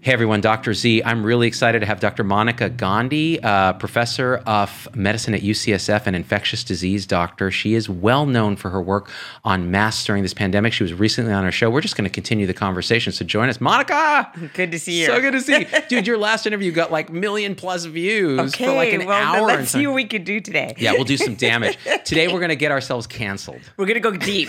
Hey everyone, Dr. Z. I'm really excited to have Dr. Monica Gandhi, professor of medicine at UCSF and infectious disease doctor. She is well known for her work on masks during this pandemic. She was recently on our show. We're just going to continue the conversation. So join us. Monica! Good to see you. So good to see you. Dude, your last interview got like million plus views for like an hour. Let's see what we can do today. Yeah, we'll do some damage. Today we're going to get ourselves canceled. We're going to go deep.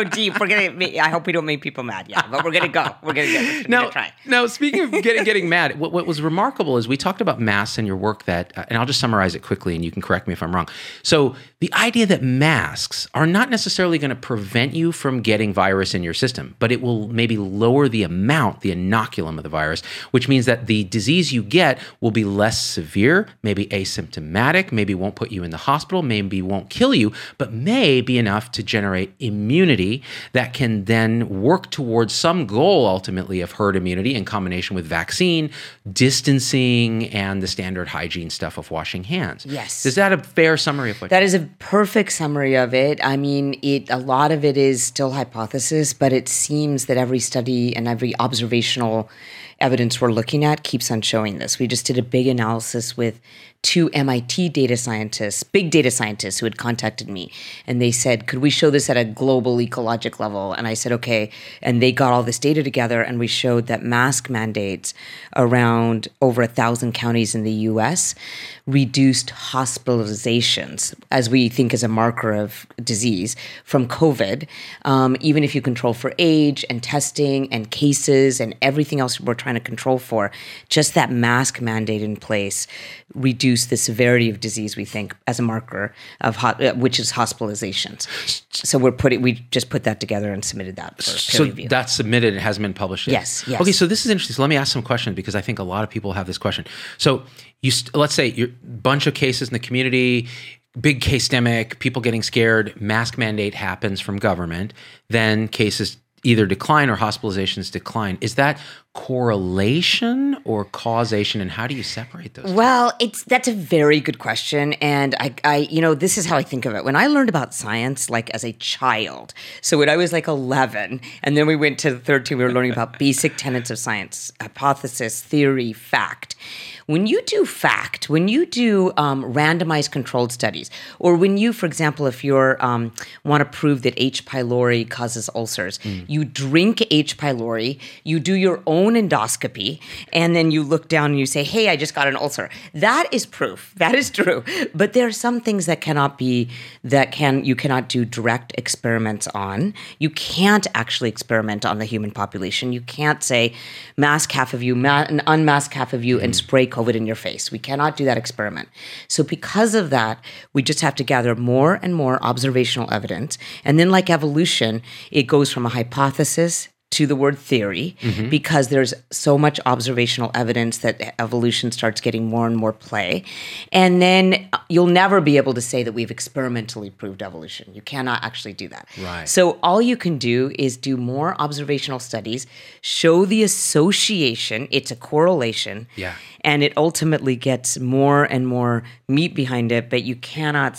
I hope we don't make people mad yet, but we're going to go. We're going to try. Now, speaking of getting mad, what was remarkable is we talked about masks and your work that, and I'll just summarize it quickly and you can correct me if I'm wrong. So the idea that masks are not necessarily going to prevent you from getting virus in your system, but it will maybe lower the amount, the inoculum of the virus, which means that the disease you get will be less severe, maybe asymptomatic, maybe won't put you in the hospital, maybe won't kill you, but may be enough to generate immunity that can then work towards some goal ultimately of herd immunity in combination with vaccine, distancing, and the standard hygiene stuff of washing hands. Yes. Is that a fair summary of what? That is a perfect summary of it. I mean, a lot of it is still hypothesis, but it seems that every study and every observational evidence we're looking at keeps on showing this. We just did a big analysis with 2 MIT data scientists, big data scientists who had contacted me. And they said, could we show this at a global ecologic level? And I said, okay. And they got all this data together and we showed that mask mandates around over 1,000 counties in the US reduced hospitalizations, as we think is a marker of disease, from COVID. Even if you control for age and testing and cases and everything else we're trying to control for, just that mask mandate in place reduce the severity of disease, we think, as a marker of which is hospitalizations. So we just put that together and submitted that for peer review. That's submitted. It hasn't been published yet. Yes. Okay, so this is interesting. So let me ask some questions because I think a lot of people have this question. So let's say you're a bunch of cases in the community, big case demic, people getting scared, mask mandate happens from government, then cases either decline or hospitalizations decline. Is that correlation or causation, and how do you separate those? Well, that's a very good question, and I this is how I think of it. When I learned about science, like as a child, so when I was like 11, and then we went to 13, we were learning about basic tenets of science: hypothesis, theory, fact. When you do fact, when you do randomized controlled studies, or when you, for example, if you're want to prove that H. pylori causes ulcers, you drink H. pylori, you do your own endoscopy, and then you look down and you say, hey, I just got an ulcer. That is proof. That is true. But there are some things that you cannot do direct experiments on. You can't actually experiment on the human population. You can't say mask half of you, and unmask half of you, and spray COVID in your face. We cannot do that experiment. So because of that, we just have to gather more and more observational evidence. And then like evolution, it goes from a hypothesis to the word theory, because there's so much observational evidence that evolution starts getting more and more play. And then you'll never be able to say that we've experimentally proved evolution. You cannot actually do that. Right. So all you can do is do more observational studies, show the association, it's a correlation, and it ultimately gets more and more meat behind it, but you cannot,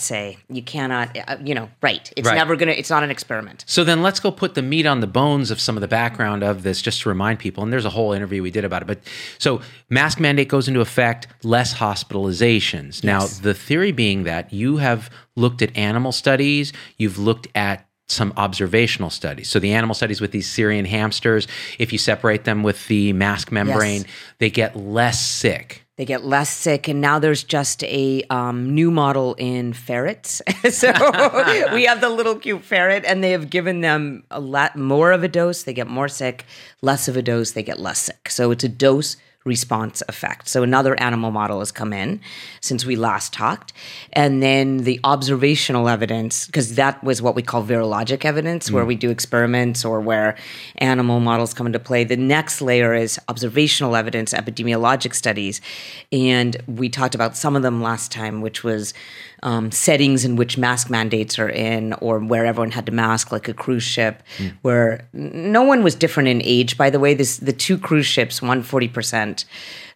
right. It's never going to, it's not an experiment. So then let's go put the meat on the bones of some of the background of this, just to remind people, and there's a whole interview we did about it, but so mask mandate goes into effect, less hospitalizations. Now, the theory being that you have looked at animal studies, you've looked at some observational studies. So the animal studies with these Syrian hamsters, if you separate them with the mask membrane, they get less sick. They get less sick, and now there's just a new model in ferrets. So we have the little cute ferret, and they have given them a lot more of a dose. They get more sick, less of a dose, they get less sick. So it's a dose response effect. So another animal model has come in since we last talked. And then the observational evidence, because that was what we call virologic evidence, where we do experiments or where animal models come into play. The next layer is observational evidence, epidemiologic studies. And we talked about some of them last time, which was settings in which mask mandates are in, or where everyone had to mask, like a cruise ship, where no one was different in age, by the way. The 2 cruise ships, one 40%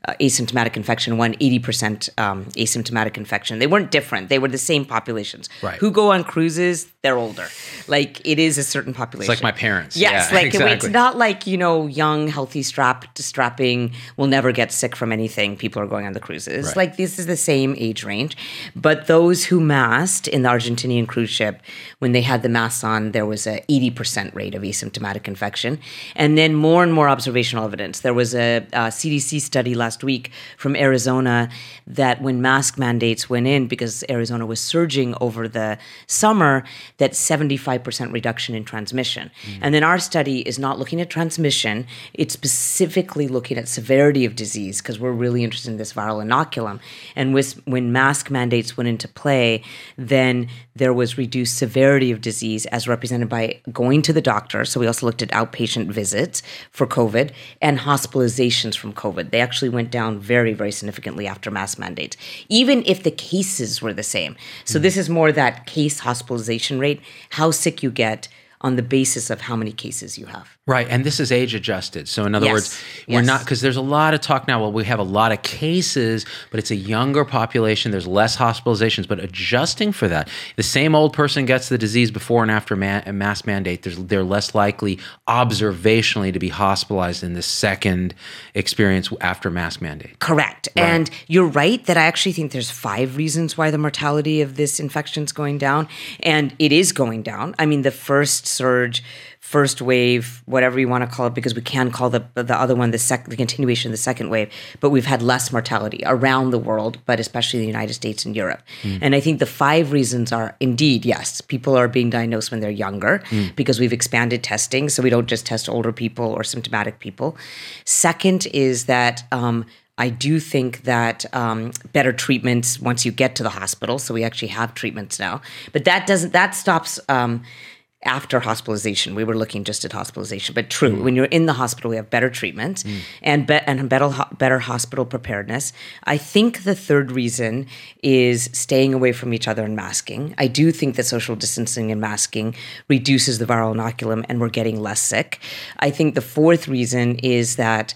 asymptomatic infection, one 80% asymptomatic infection. They weren't different. They were the same populations. Right. Who go on cruises, they're older. Like, it is a certain population. It's like my parents. Yes, Yeah, like exactly. it's not like, young, healthy, strapping will never get sick from anything. People are going on the cruises. Right. Like, this is the same age range. But those who masked in the Argentinian cruise ship, when they had the masks on, there was a 80% rate of asymptomatic infection. And then more and more observational evidence. There was a CDC study last week from Arizona that when mask mandates went in, because Arizona was surging over the summer, that 75% reduction in transmission. And then our study is not looking at transmission. It's specifically looking at severity of disease, because we're really interested in this viral inoculum. And when mask mandates went into play, then there was reduced severity of disease as represented by going to the doctor. So we also looked at outpatient visits for COVID and hospitalizations from COVID. They actually went down very, very significantly after mask mandates, even if the cases were the same. So this is more that case hospitalization rate, how sick you get on the basis of how many cases you have. Right, and this is age adjusted. So in other Yes, words, we're yes. not, because there's a lot of talk now, well, we have a lot of cases, but it's a younger population, there's less hospitalizations, but adjusting for that, the same old person gets the disease before and after a mask mandate, they're less likely observationally to be hospitalized in the second experience after mask mandate. Correct. Right. And you're right that I actually think there's 5 reasons why the mortality of this infection is going down. And it is going down. I mean, the first surge, first wave, whatever you want to call it, because we can call the other one the continuation of the second wave, but we've had less mortality around the world, but especially in the United States and Europe. And I think the 5 reasons are, indeed, yes, people are being diagnosed when they're younger because we've expanded testing, so we don't just test older people or symptomatic people. Second is that I do think that better treatments once you get to the hospital. So we actually have treatments now, but that stops after hospitalization. We were looking just at hospitalization, but true, when you're in the hospital, we have better treatments and better hospital preparedness. I think the third reason is staying away from each other and masking. I do think that social distancing and masking reduces the viral inoculum and we're getting less sick. I think the fourth reason is that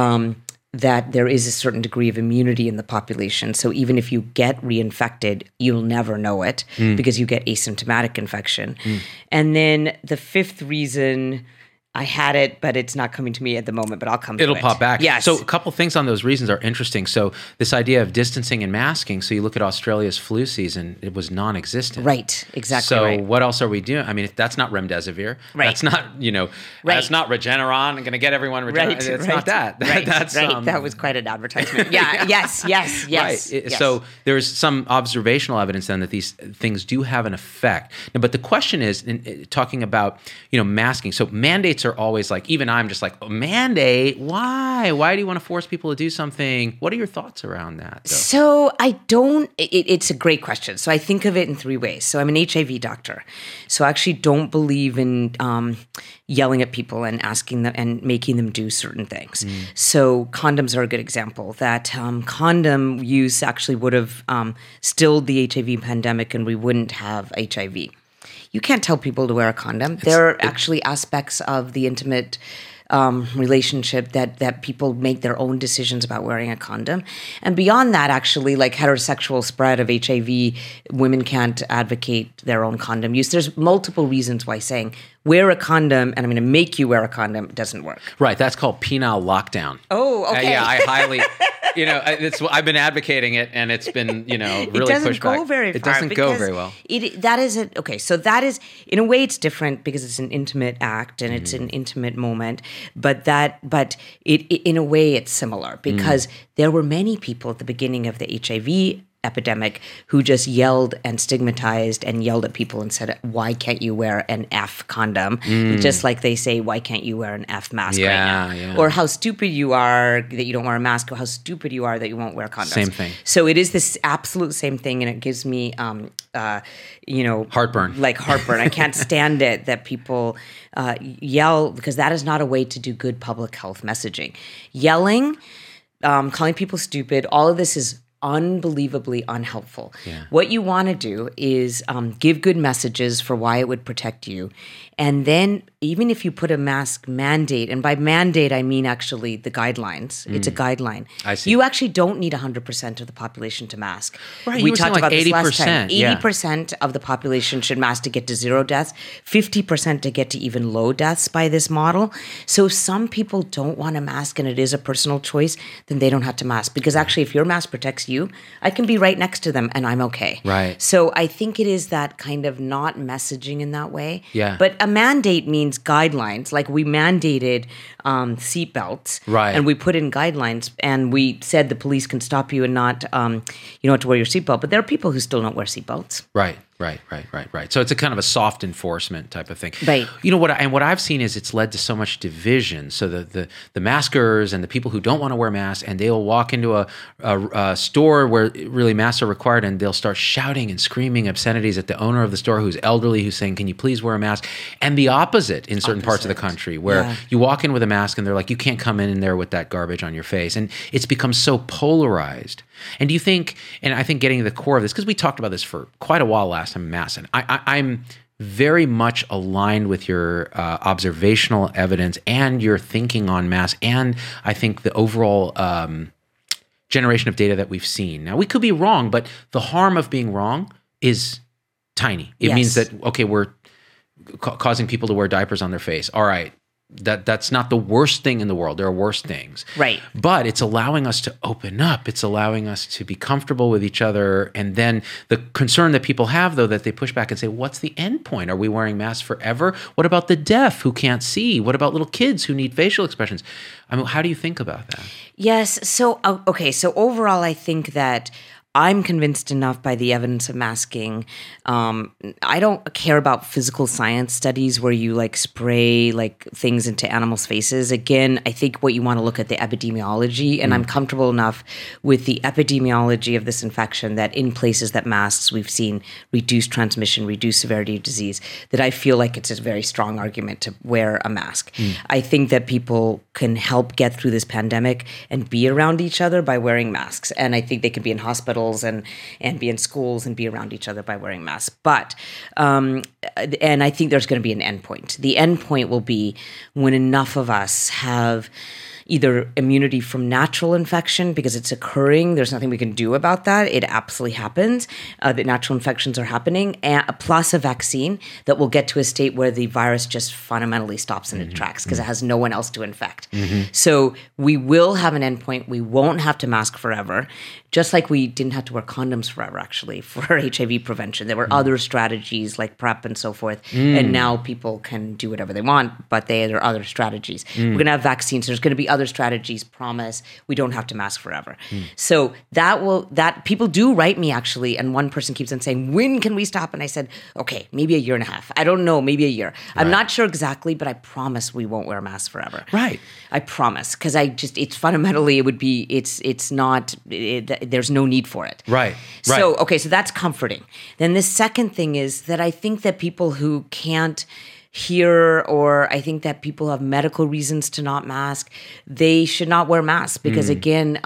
that there is a certain degree of immunity in the population. So even if you get reinfected, you'll never know it because you get asymptomatic infection. And then the fifth reason, I had it, but it's not coming to me at the moment, but I'll come to it. It'll pop back. Yes. So a couple things on those reasons are interesting. So this idea of distancing and masking, so you look at Australia's flu season, it was non-existent. Right, exactly so right. what else are we doing? I mean, that's not remdesivir. Right. That's not, that's not Regeneron. I'm going to get everyone Regeneron. Right, It's right, not that. Right, That's right. That was quite an advertisement. Yeah, yes. Right. Yes. So there's some observational evidence then that these things do have an effect. Now, but the question is, talking about, masking. So mandates are always like, even I'm just like, mandate? Why? Why do you want to force people to do something? What are your thoughts around that, though? So it's a great question. So I think of it in 3 ways. So I'm an HIV doctor. So I actually don't believe in yelling at people and asking them and making them do certain things. So condoms are a good example. That condom use actually would have stilled the HIV pandemic and we wouldn't have HIV. You can't tell people to wear a condom. There are actually aspects of the intimate relationship that people make their own decisions about wearing a condom. And beyond that, actually, like heterosexual spread of HIV, women can't advocate their own condom use. There's multiple reasons why saying wear a condom and I'm going to make you wear a condom doesn't work. Right. That's called penile lockdown. Oh, okay. Yeah, I highly... I've been advocating it, and it's been, really pushed back. It doesn't go very far. It doesn't go very well. So that is, in a way, it's different because it's an intimate act and it's an intimate moment. But in a way, it's similar because there were many people at the beginning of the HIV epidemic who just yelled and stigmatized and yelled at people and said, why can't you wear an F condom? Just like they say, why can't you wear an F mask right now? Yeah. Or how stupid you are that you don't wear a mask, or how stupid you are that you won't wear condoms. Same thing. So it is this absolute same thing, and it gives me, heartburn. Like heartburn. I can't stand it that people yell, because that is not a way to do good public health messaging. Yelling, calling people stupid, all of this is unbelievably unhelpful. Yeah. What you want to do is give good messages for why it would protect you. And then even if you put a mask mandate, and by mandate, I mean actually the guidelines. It's a guideline. I see. You actually don't need 100% of the population to mask. Right, We you were saying talked like about this last time. 80%, yeah. 80% of the population should mask to get to 0 deaths, 50% to get to even low deaths by this model. So if some people don't want to mask and it is a personal choice, then they don't have to mask. Because actually, if your mask protects you, I can be right next to them and I'm okay. Right. So I think it is that kind of not messaging in that way. Yeah. But a mandate means guidelines. Like we mandated seatbelts. Right. And we put in guidelines and we said the police can stop you and not, you don't have to wear your seatbelt. But there are people who still don't wear seatbelts. Right. So it's a kind of a soft enforcement type of thing. Right. You know what I've seen is it's led to so much division. So the maskers and the people who don't want to wear masks, and they'll walk into a store where really masks are required, and they'll start shouting and screaming obscenities at the owner of the store who's elderly, who's saying, "Can you please wear a mask?" And the opposite in certain parts of the country, where you walk in with a mask and they're like, "You can't come in there with that garbage on your face," and it's become so polarized. And do you think? And I think getting to the core of this, because we talked about this for quite a while last time, Mass, and I'm very much aligned with your observational evidence and your thinking on mass, and I think the overall generation of data that we've seen. Now, we could be wrong, but the harm of being wrong is tiny. It means that, okay, we're causing people to wear diapers on their face. All right. That's not the worst thing in the world. There are worse things. Right. But it's allowing us to open up. It's allowing us to be comfortable with each other. And then the concern that people have, though, that they push back and say, what's the end point? Are we wearing masks forever? What about the deaf who can't see? What about little kids who need facial expressions? I mean, how do you think about that? Yes. So, okay. So overall, I think that I'm convinced enough by the evidence of masking. I don't care about physical science studies where you like spray like things into animals' faces. Again, I think what you want to look at the epidemiology, and I'm comfortable enough with the epidemiology of this infection that in places that masks, we've seen reduced transmission, reduced severity of disease, that I feel like it's a very strong argument to wear a mask. I think that people can help get through this pandemic and be around each other by wearing masks. And I think they can be in hospitals and be in schools and be around each other by wearing masks. But, and I think there's going to be an endpoint. The endpoint will be when enough of us have either immunity from natural infection because it's occurring. There's nothing we can do about that. It absolutely happens. The natural infections are happening, and plus a vaccine that will get to a state where the virus just fundamentally stops in its tracks because it has no one else to infect. So we will have an endpoint. We won't have to mask forever, just like we didn't have to wear condoms forever, actually, for HIV prevention. There were other strategies like PrEP and so forth, and now people can do whatever they want, but there are other strategies. We're going to have vaccines. There's going to be other strategies. Promise we don't have to mask forever. So that people do write me actually, and one person keeps on saying, when can we stop? And I said, okay, maybe a year and a half. I don't know, maybe a year. I'm not sure exactly, but I promise we won't wear masks forever. Right. I promise, because it's fundamentally, it would be, it's not, there's no need for it. Right. So, okay, so that's comforting. Then the second thing is that I think that people who can't hear, or I think that people have medical reasons to not mask, they should not wear masks because again,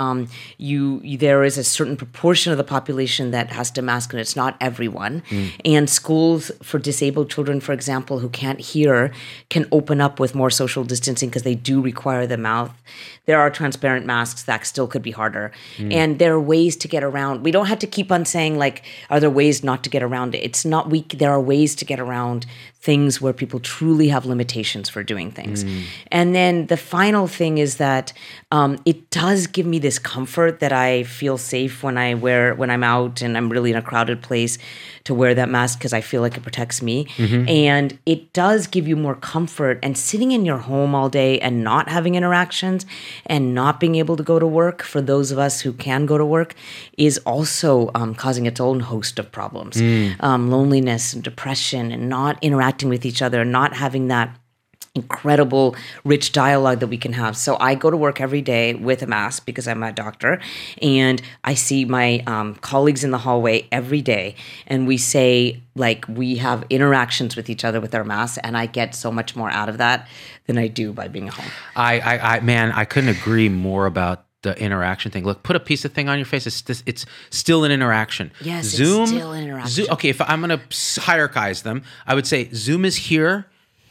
there is a certain proportion of the population that has to mask, and it's not everyone. And schools for disabled children, for example, who can't hear, can open up with more social distancing because they do require the mouth. There are transparent masks that still could be harder, and there are ways to get around. We don't have to keep on saying like, are there ways not to get around it? It's not weak. There are ways to get around things where people truly have limitations for doing things. And then the final thing is that it does give me this comfort that I feel safe when I'm out and I'm really in a crowded place to wear that mask because I feel like it protects me. And it does give you more comfort. And sitting in your home all day and not having interactions and not being able to go to work for those of us who can go to work is also causing its own host of problems. Loneliness and depression and not interacting with each other, not having that incredible rich dialogue that we can have. So I go to work every day with a mask because I'm a doctor, and I see my colleagues in the hallway every day, and we say like we have interactions with each other with our masks, and I get so much more out of that than I do by being at home. Man, I couldn't agree more about the interaction thing. Look, put a piece of thing on your face. It's still an interaction. Yes, Zoom, it's still an interaction. Okay, if I'm going to hierarchize them, I would say Zoom is here.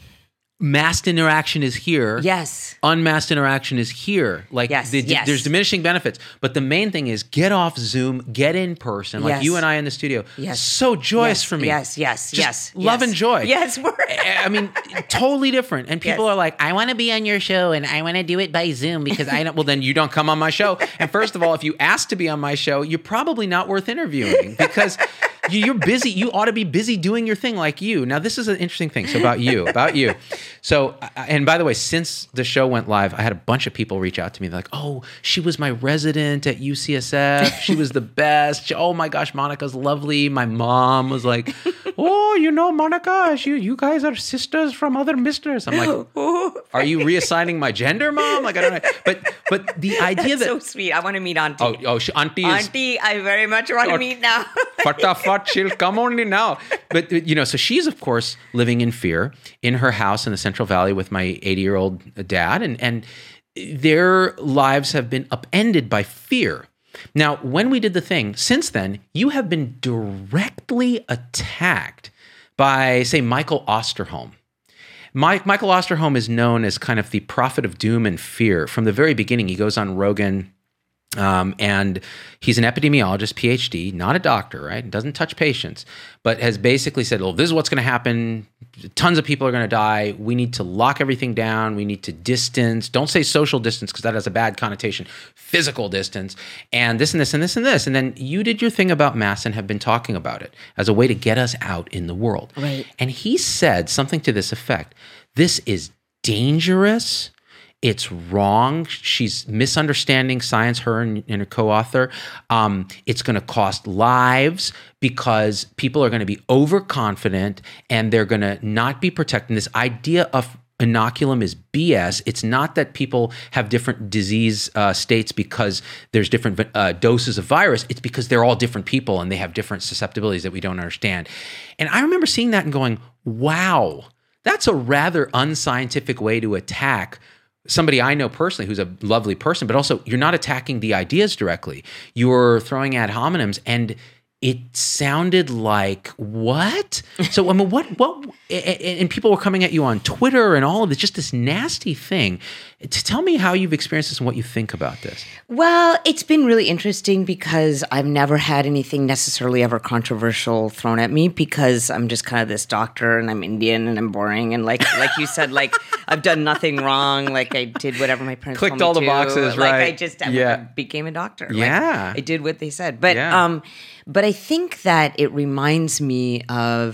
Masked interaction is here. Yes. Unmasked interaction is here. Like Yes, there's diminishing benefits. But the main thing is get off Zoom, get in person. Like Yes. you and I in the studio. Yes. So joyous Yes, for me. yes. Love and joy. Yes, I mean, totally different. And people Yes. are like, I want to be on your show and I want to do it by Zoom because I don't. Well, then you don't come on my show. And first of all, if you ask to be on my show, you're probably not worth interviewing because you're busy. You ought to be busy doing your thing like you. Now, this is an interesting thing. So about you. So, and by the way, since the show went live, I had a bunch of people reach out to me. They're like, oh, she was my resident at UCSF. She was the best. Oh my gosh, Monica's lovely. My mom was like, oh, Monica, you guys are sisters from other misters. I'm like, are you reassigning my gender, Mom? Like, I don't know. But the idea That's that so sweet. I want to meet Auntie. Auntie is Auntie, I very much want to meet now. fatafat, she'll come only now. But, so she's, of course, living in fear in her house in the Central Valley with my 80-year-old dad. And their lives have been upended by fear. Now, when we did the thing, since then, you have been directly attacked by, say, Michael Osterholm. Michael Osterholm is known as kind of the prophet of doom and fear. From the very beginning, he goes on Rogan, and he's an epidemiologist, PhD, not a doctor, right? Doesn't touch patients, but has basically said, well, this is what's going to happen. Tons of people are going to die. We need to lock everything down. We need to distance. Don't say social distance because that has a bad connotation. Physical distance and this and this and this and this. And then you did your thing about masks and have been talking about it as a way to get us out in the world. Right. And he said something to this effect. This is dangerous. It's wrong. She's misunderstanding science, her and her co-author. It's going to cost lives because people are going to be overconfident and they're going to not be protected. This idea of inoculum is BS. It's not that people have different disease states because there's different doses of virus. It's because they're all different people and they have different susceptibilities that we don't understand. And I remember seeing that and going, wow, that's a rather unscientific way to attack somebody I know personally who's a lovely person, but also you're not attacking the ideas directly. You're throwing ad hominems, and it sounded like what? So I mean, what? And people were coming at you on Twitter and all of this, just this nasty thing. Tell me how you've experienced this and what you think about this. Well, it's been really interesting because I've never had anything necessarily ever controversial thrown at me because I'm just kind of this doctor and I'm Indian and I'm boring and like you said, like I've done nothing wrong. Like I did whatever my parents clicked told all me the to. boxes, like, right? I just I became a doctor. Yeah, I did what they said. But Yeah. But I think that it reminds me of,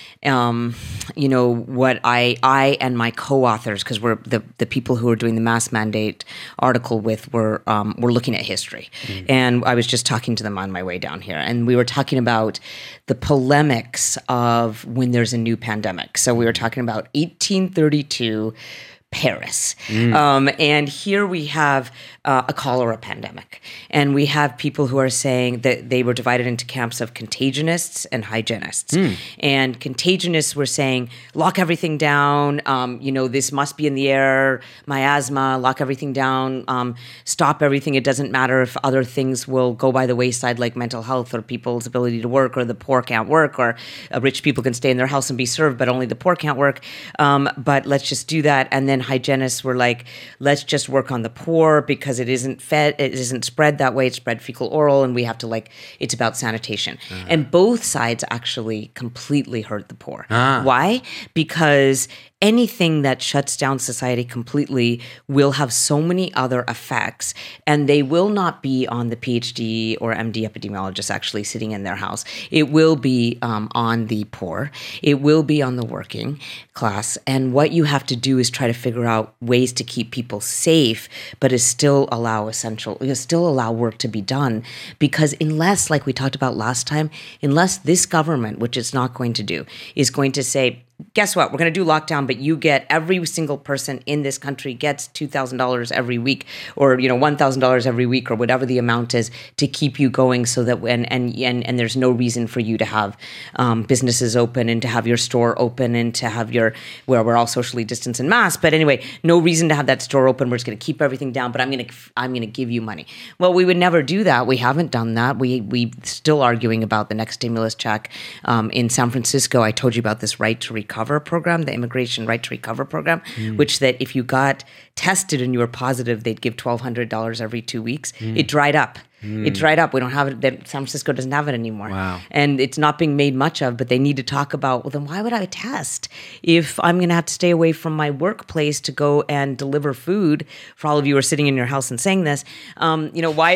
what I and my co-authors, because we're the people who are doing the mask mandate article with, we're looking at history. Mm-hmm. And I was just talking to them on my way down here. And we were talking about the polemics of when there's a new pandemic. So we were talking about 1832 Paris. And here we have a cholera pandemic. And we have people who are saying that they were divided into camps of contagionists and hygienists. And contagionists were saying, lock everything down. This must be in the air, miasma, lock everything down, stop everything. It doesn't matter if other things will go by the wayside, like mental health or people's ability to work, or the poor can't work, or rich people can stay in their house and be served, but only the poor can't work. But let's just do that. And then hygienists were like, let's just work on the poor because it isn't spread that way. It's spread fecal oral, and we have to it's about sanitation. And both sides actually completely hurt the poor. Why? Because anything that shuts down society completely will have so many other effects, and they will not be on the PhD or MD epidemiologists actually sitting in their house. It will be on the poor. It will be on the working class. And what you have to do is try to figure out ways to keep people safe, but still allow work to be done. Because unless, like we talked about last time, unless this government, which it's not going to do, is going to say, guess what? We're going to do lockdown, but you get every single person in this country gets $2,000 every week, or $1,000 every week, or whatever the amount is, to keep you going, so that and there's no reason for you to have businesses open and to have your store open and to have where we're all socially distanced and masked. But anyway, no reason to have that store open. We're just going to keep everything down, but I'm going to give you money. Well, we would never do that. We haven't done that. We still arguing about the next stimulus check. In San Francisco, I told you about this Right to Recover program, the Immigration Right to Recover program, which that if you got tested and you were positive, they'd give $1,200 every 2 weeks. It dried up. It dried up. We don't have it. San Francisco doesn't have it anymore. Wow. And it's not being made much of, but they need to talk about, well, then why would I test if I'm going to have to stay away from my workplace to go and deliver food? For all of you who are sitting in your house and saying this, why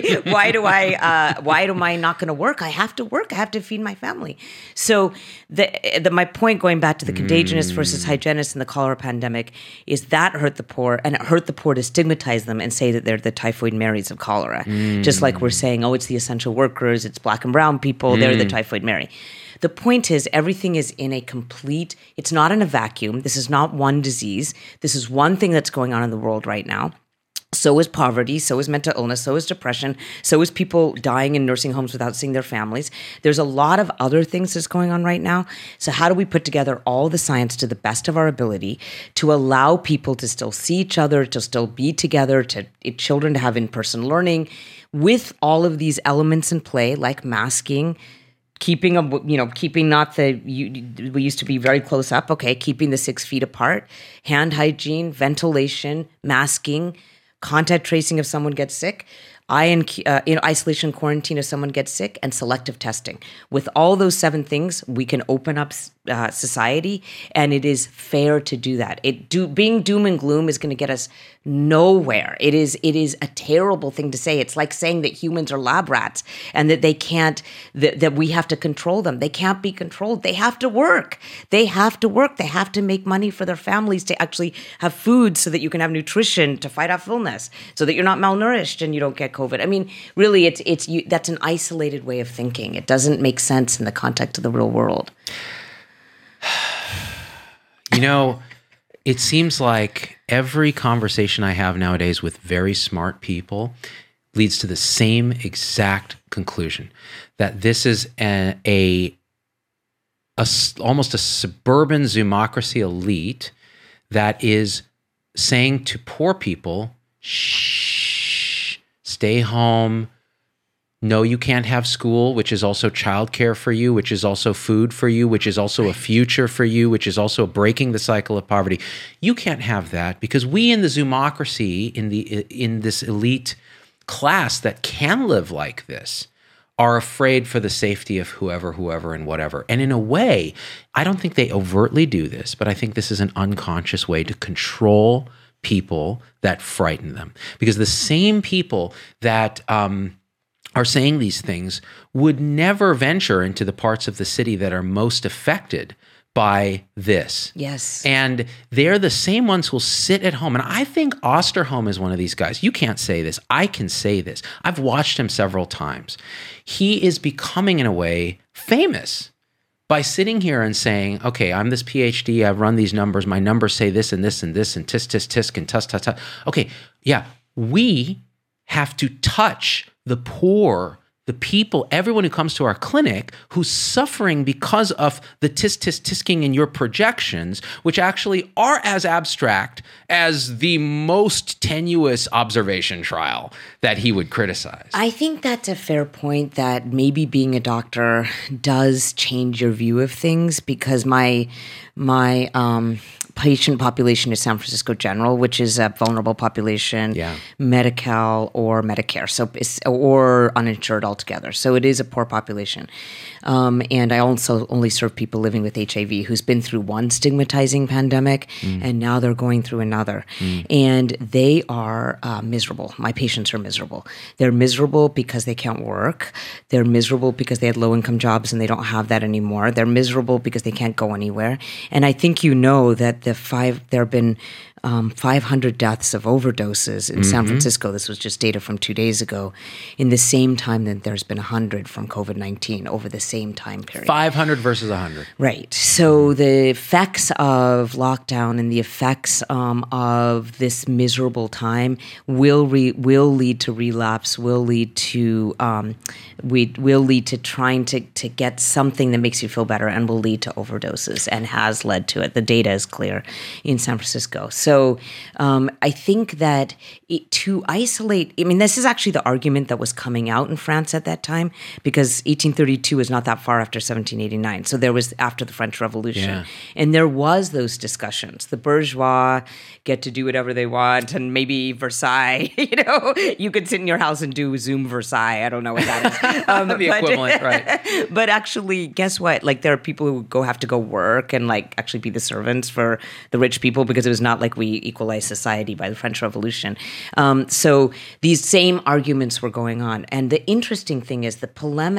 am I not going to work? I have to work. I have to feed my family. So my point, going back to the contagionists versus hygienists in the cholera pandemic, is that hurt the poor, and it hurt the poor to stigmatize them and say that they're the typhoid Marys of cholera. Just like we're saying, it's the essential workers, it's black and brown people, they're the typhoid Mary. The point is, everything is in a complete, it's not in a vacuum. This is not one disease. This is one thing that's going on in the world right now. So is poverty, so is mental illness, so is depression, so is people dying in nursing homes without seeing their families. There's a lot of other things that's going on right now. So how do we put together all the science to the best of our ability to allow people to still see each other, to still be together, to children to have in-person learning, with all of these elements in play, like masking, keeping not we used to be very close up, keeping the 6 feet apart, hand hygiene, ventilation, masking, contact tracing if someone gets sick, isolation quarantine if someone gets sick, and selective testing. With all those 7 things, we can open up society, and it is fair to do that. Being doom and gloom is going to get us nowhere. It is a terrible thing to say. It's like saying that humans are lab rats and that they can't, that we have to control them. They can't be controlled. They have to work. They have to make money for their families to actually have food so that you can have nutrition to fight off illness, so that you're not malnourished and you don't get COVID. I mean, really, that's an isolated way of thinking. It doesn't make sense in the context of the real world. It seems like every conversation I have nowadays with very smart people leads to the same exact conclusion, that this is almost a suburban zoomocracy elite that is saying to poor people, shh, stay home. No, you can't have school, which is also childcare for you, which is also food for you, which is also a future for you, which is also breaking the cycle of poverty. You can't have that, because we in the zoomocracy, in this elite class that can live like this, are afraid for the safety of whoever, and whatever. And in a way, I don't think they overtly do this, but I think this is an unconscious way to control people that frighten them. Because the same people that are saying these things would never venture into the parts of the city that are most affected by this. Yes. And they're the same ones who'll sit at home. And I think Osterholm is one of these guys. You can't say this. I can say this. I've watched him several times. He is becoming, in a way, famous by sitting here and saying, okay, I'm this PhD, I've run these numbers, my numbers say this and this and this, and tisk, tisk, tisk, and tuss, tuss, tuss. Okay, yeah, we have to touch the poor, the people, everyone who comes to our clinic who's suffering because of the tisk, tisk, tisking in your projections, which actually are as abstract as the most tenuous observation trial that he would criticize. I think that's a fair point, that maybe being a doctor does change your view of things, because my patient population is San Francisco General, which is a vulnerable population, Medi-Cal or Medicare, or uninsured altogether. So it is a poor population. And I also only serve people living with HIV who's been through one stigmatizing pandemic, and now they're going through another. And they are miserable. My patients are miserable. They're miserable because they can't work. They're miserable because they had low-income jobs and they don't have that anymore. They're miserable because they can't go anywhere. And I think that there have been 500 deaths of overdoses in San Francisco. This was just data from 2 days ago. In the same time that there's been 100 from COVID-19 over the same time period. 500 versus 100. Right. So the effects of lockdown and the effects of this miserable time will lead to relapse. Will lead to trying to get something that makes you feel better, and will lead to overdoses, and has led to it. The data is clear in San Francisco. So I think that to isolate, I mean, this is actually the argument that was coming out in France at that time, because 1832 is not that far after 1789. So there was after the French Revolution. Yeah. And there was those discussions. The bourgeois get to do whatever they want, and maybe Versailles, you could sit in your house and do Zoom Versailles. I don't know what that is. The equivalent, right. But actually, guess what? Like, there are people who have to go work and like actually be the servants for the rich people, because it was not like we equalized society by the French Revolution. So these same arguments were going on. And the interesting thing is the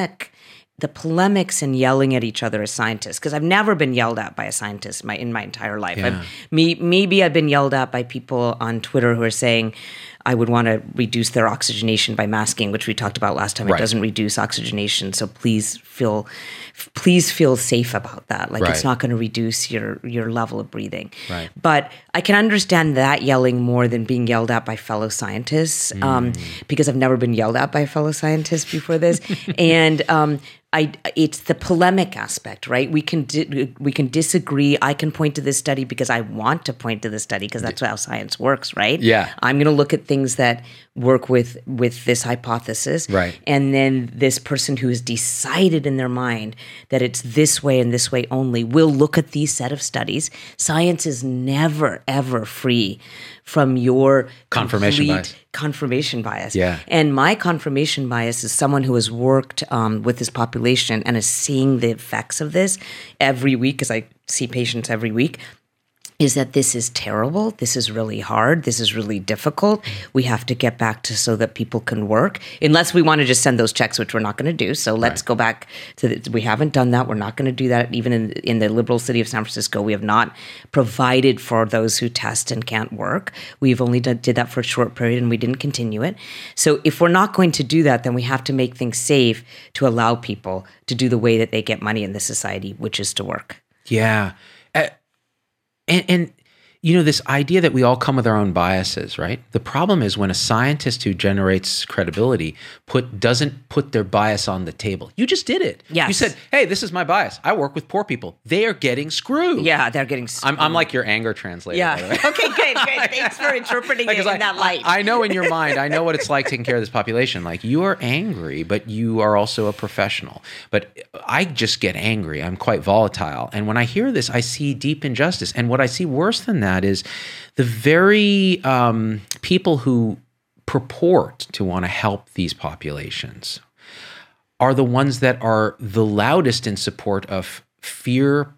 polemics and yelling at each other as scientists, because I've never been yelled at by a scientist in my entire life. Yeah. Maybe I've been yelled at by people on Twitter who are saying I would want to reduce their oxygenation by masking, which we talked about last time. Right. It doesn't reduce oxygenation, so please feel safe about that. Like, it's Right. not going to reduce your level of breathing. Right. But I can understand that yelling more than being yelled at by fellow scientists, because I've never been yelled at by a fellow scientist before this, and it's the polemic aspect, right? We can disagree. I can point to this study because I want to point to this study, because that's how science works, right? Yeah. I'm going to look at things that work with this hypothesis, Right. And then this person who has decided in their mind that it's this way and this way only will look at these set of studies. Science is never ever free from your Confirmation bias. Confirmation bias. Yeah. And my confirmation bias is someone who has worked with this population and is seeing the effects of this every week, because I see patients every week, is that this is terrible. This is really hard. This is really difficult. We have to get back to so that people can work, unless we want to just send those checks, which we're not going to do. So let's go back to we haven't done that. We're not going to do that. Even in the liberal city of San Francisco, we have not provided for those who test and can't work. We've only did that for a short period, and we didn't continue it. So if we're not going to do that, then we have to make things safe to allow people to do the way that they get money in this society, which is to work. Yeah. And this idea that we all come with our own biases, right? The problem is when a scientist who generates credibility doesn't put their bias on the table. You just did it. Yes. You said, hey, this is my bias. I work with poor people. They are getting screwed. Yeah, they're getting screwed. I'm like your anger translator, by the way. Okay, good. Thanks for interpreting it in that light. I know in your mind, I know what it's like taking care of this population. Like, you are angry, but you are also a professional. But I just get angry. I'm quite volatile. And when I hear this, I see deep injustice. And what I see worse than that is the very people who purport to want to help these populations are the ones that are the loudest in support of fear.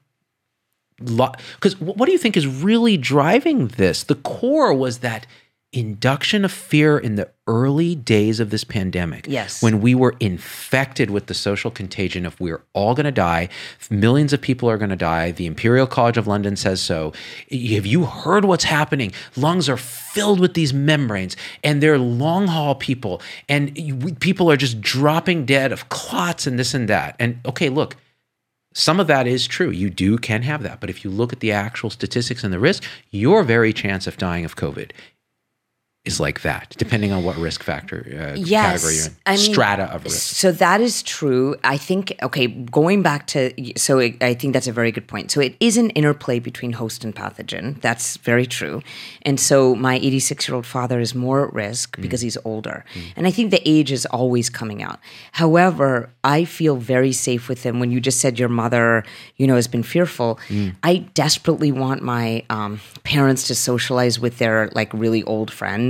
Because what do you think is really driving this? The core was that induction of fear in the early days of this pandemic. Yes. When we were infected with the social contagion of we're all going to die, millions of people are going to die. The Imperial College of London says so. Have you heard what's happening? Lungs are filled with these membranes, and they're long haul people, and people are just dropping dead of clots and this and that. And okay, look, some of that is true. You can have that. But if you look at the actual statistics and the risk, your very chance of dying of COVID is like that, depending on what risk factor category you're in. Strata of risk. So that is true. I think, going back to, I think that's a very good point. So it is an interplay between host and pathogen. That's very true. And so my 86-year-old father is more at risk because he's older. And I think the age is always coming out. However, I feel very safe with him. When you just said your mother, has been fearful, I desperately want my parents to socialize with their like really old friends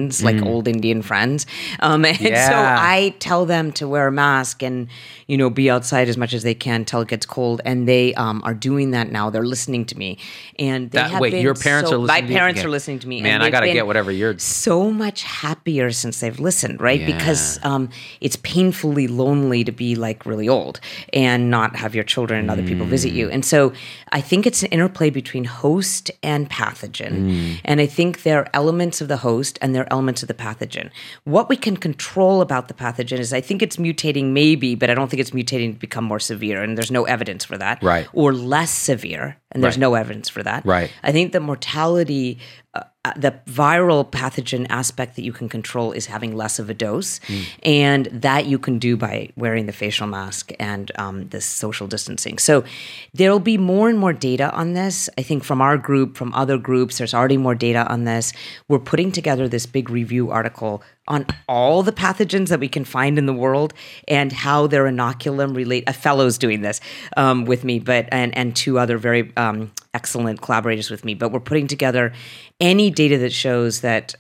friends, like old Indian friends. And so I tell them to wear a mask and, be outside as much as they can till it gets cold. And they are doing that now. They're listening to me. And they have been your parents are listening to you? My parents are listening to me. Man, and I got to get whatever you're... So much happier since they've listened, right? Because it's painfully lonely to be like really old and not have your children and other people visit you. And so I think it's an interplay between host and pathogen. And I think there are elements of the host and there are elements of the pathogen. What we can control about the pathogen is I think it's mutating maybe, but I don't think it's mutating to become more severe. And there's no evidence for that. Right. Or less severe. And there's no evidence for that. Right. I think the mortality, the viral pathogen aspect that you can control is having less of a dose. And that you can do by wearing the facial mask and the social distancing. So there'll be more and more data on this. I think from our group, from other groups, there's already more data on this. We're putting together this big review article on all the pathogens that we can find in the world and how their inoculum relate. A fellow's doing this with me, and two other very excellent collaborators with me. But we're putting together any data that shows that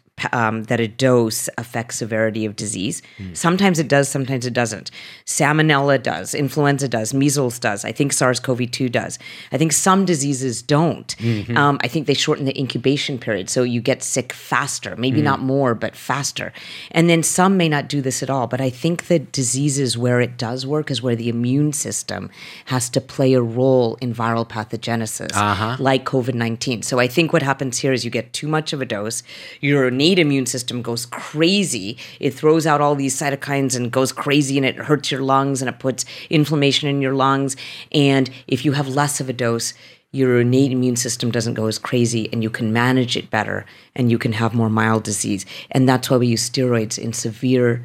a dose affects severity of disease. Sometimes it does, sometimes it doesn't. Salmonella does, influenza does, measles does. I think SARS-CoV-2 does. I think some diseases don't. I think they shorten the incubation period, so you get sick faster. Maybe not more, but faster. And then some may not do this at all. But I think the diseases where it does work is where the immune system has to play a role in viral pathogenesis, like COVID-19. So I think what happens here is you get too much of a dose. Your innate immune system goes crazy. It throws out all these cytokines and goes crazy, and it hurts your lungs and it puts inflammation in your lungs. And if you have less of a dose, your innate immune system doesn't go as crazy and you can manage it better and you can have more mild disease. And that's why we use steroids in severe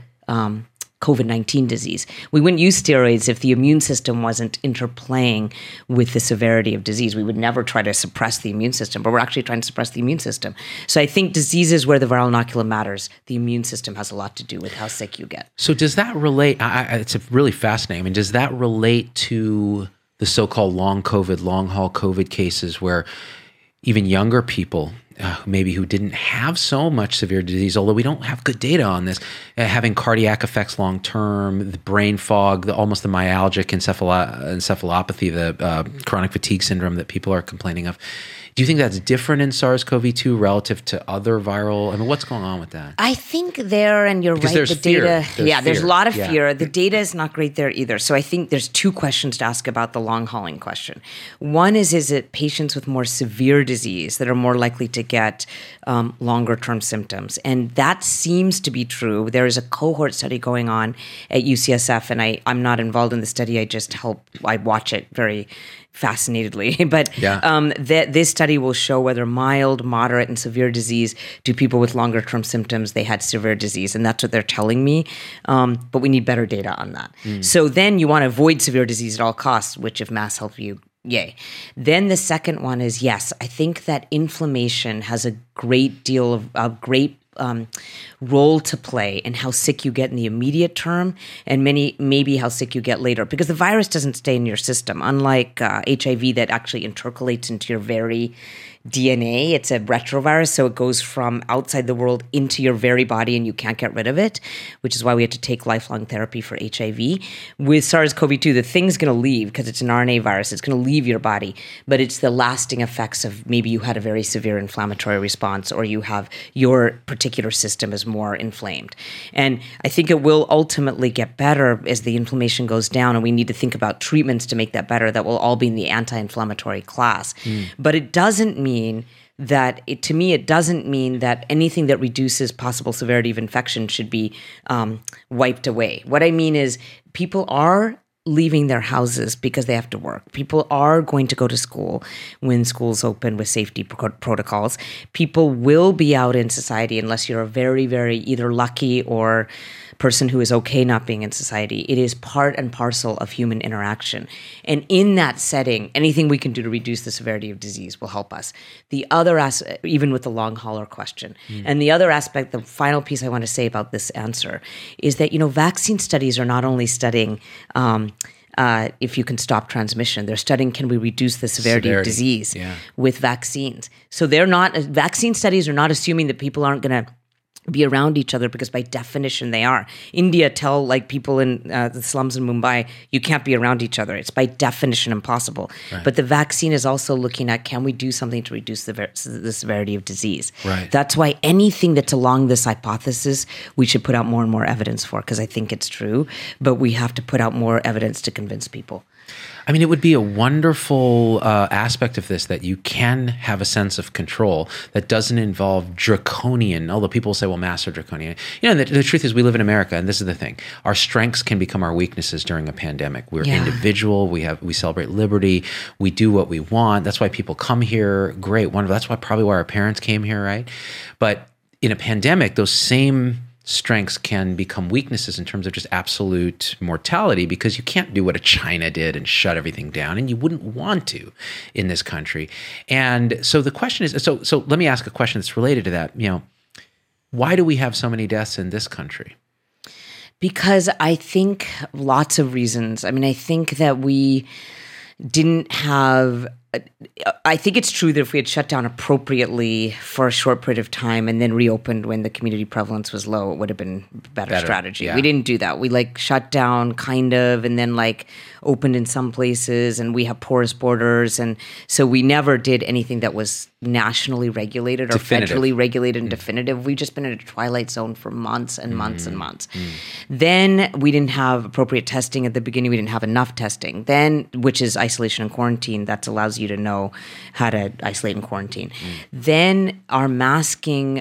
COVID-19 disease. We wouldn't use steroids if the immune system wasn't interplaying with the severity of disease. We would never try to suppress the immune system, but we're actually trying to suppress the immune system. So I think diseases where the viral inoculum matters, the immune system has a lot to do with how sick you get. So does that relate, it's really fascinating, I mean, does that relate to the so-called long haul COVID cases where even younger people, maybe who didn't have so much severe disease, although we don't have good data on this, having cardiac effects long term, the brain fog, almost the myalgic encephalopathy, the chronic fatigue syndrome that people are complaining of. Do you think that's different in SARS-CoV-2 relative to other viral? I mean, what's going on with that? I think there, and you're right, the data. There's a lot of fear. The data is not great there either. So I think there's two questions to ask about the long hauling question. One is it patients with more severe disease that are more likely to get longer term symptoms? And that seems to be true. There is a cohort study going on at UCSF, and I'm not involved in the study. I watch it very fascinatedly. But this study will show whether mild, moderate, and severe disease do people with longer term symptoms, they had severe disease. And that's what they're telling me. But we need better data on that. So then you want to avoid severe disease at all costs, which if masks help you, yay. Then the second one is, yes, I think that inflammation has a great deal of great role to play in how sick you get in the immediate term and maybe how sick you get later, because the virus doesn't stay in your system. Unlike HIV that actually intercalates into your very DNA, it's a retrovirus, so it goes from outside the world into your very body and you can't get rid of it, which is why we had to take lifelong therapy for HIV. With SARS-CoV-2, the thing's going to leave because it's an RNA virus. It's going to leave your body, but it's the lasting effects of maybe you had a very severe inflammatory response or you have your particular system is more inflamed. And I think it will ultimately get better as the inflammation goes down, and we need to think about treatments to make that better that will all be in the anti-inflammatory class. But it doesn't mean that it doesn't mean that anything that reduces possible severity of infection should be wiped away. What I mean is people are leaving their houses because they have to work. People are going to go to school when schools open with safety protocols. People will be out in society unless you're a very, very either lucky or person who is okay not being in society. It is part and parcel of human interaction. And in that setting, anything we can do to reduce the severity of disease will help us. The other aspect, even with the long hauler question, and the other aspect, the final piece I want to say about this answer is that, vaccine studies are not only studying if you can stop transmission. They're studying, can we reduce the severity of disease with vaccines? So vaccine studies are not assuming that people aren't going to be around each other because by definition they are. India tell like people in the slums in Mumbai, you can't be around each other. It's by definition impossible. Right. But the vaccine is also looking at, can we do something to reduce the severity of disease? Right. That's why anything that's along this hypothesis, we should put out more and more evidence for, because I think it's true. But we have to put out more evidence to convince people. I mean, it would be a wonderful aspect of this that you can have a sense of control that doesn't involve draconian, although people say, well, masks are draconian. You know, the truth is we live in America, and this is the thing. Our strengths can become our weaknesses during a pandemic. We're individual. We celebrate liberty. We do what we want. That's why people come here. Great. Wonderful. That's probably why our parents came here, right? But in a pandemic, those same strengths can become weaknesses in terms of just absolute mortality, because you can't do what a China did and shut everything down, and you wouldn't want to in this country. And so the question is, so let me ask a question that's related to that. You know, why do we have so many deaths in this country? Because I think lots of reasons. I mean, I think that we didn't have... I think it's true that if we had shut down appropriately for a short period of time and then reopened when the community prevalence was low, it would have been a better strategy. Yeah. We didn't do that. We shut down kind of and then opened in some places, and we have porous borders. And so we never did anything that was nationally regulated or federally regulated and definitive. We've just been in a twilight zone for months and months and months. Then we didn't have appropriate testing at the beginning. We didn't have enough testing. Then, which is isolation and quarantine, that allows you to know how to isolate and quarantine. Then our masking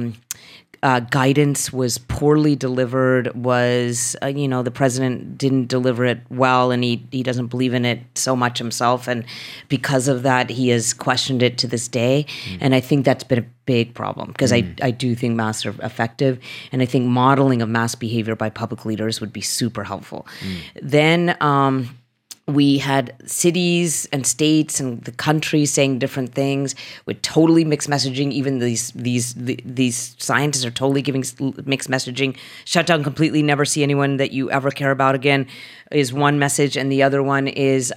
guidance was poorly delivered, the president didn't deliver it well, and he doesn't believe in it so much himself. And because of that, he has questioned it to this day. And I think that's been a big problem, because I do think masks are effective. And I think modeling of mask behavior by public leaders would be super helpful. Then, we had cities and states and the country saying different things with totally mixed messaging. Even these scientists are totally giving mixed messaging. Shut down completely, never see anyone that you ever care about again is one message, and the other one is,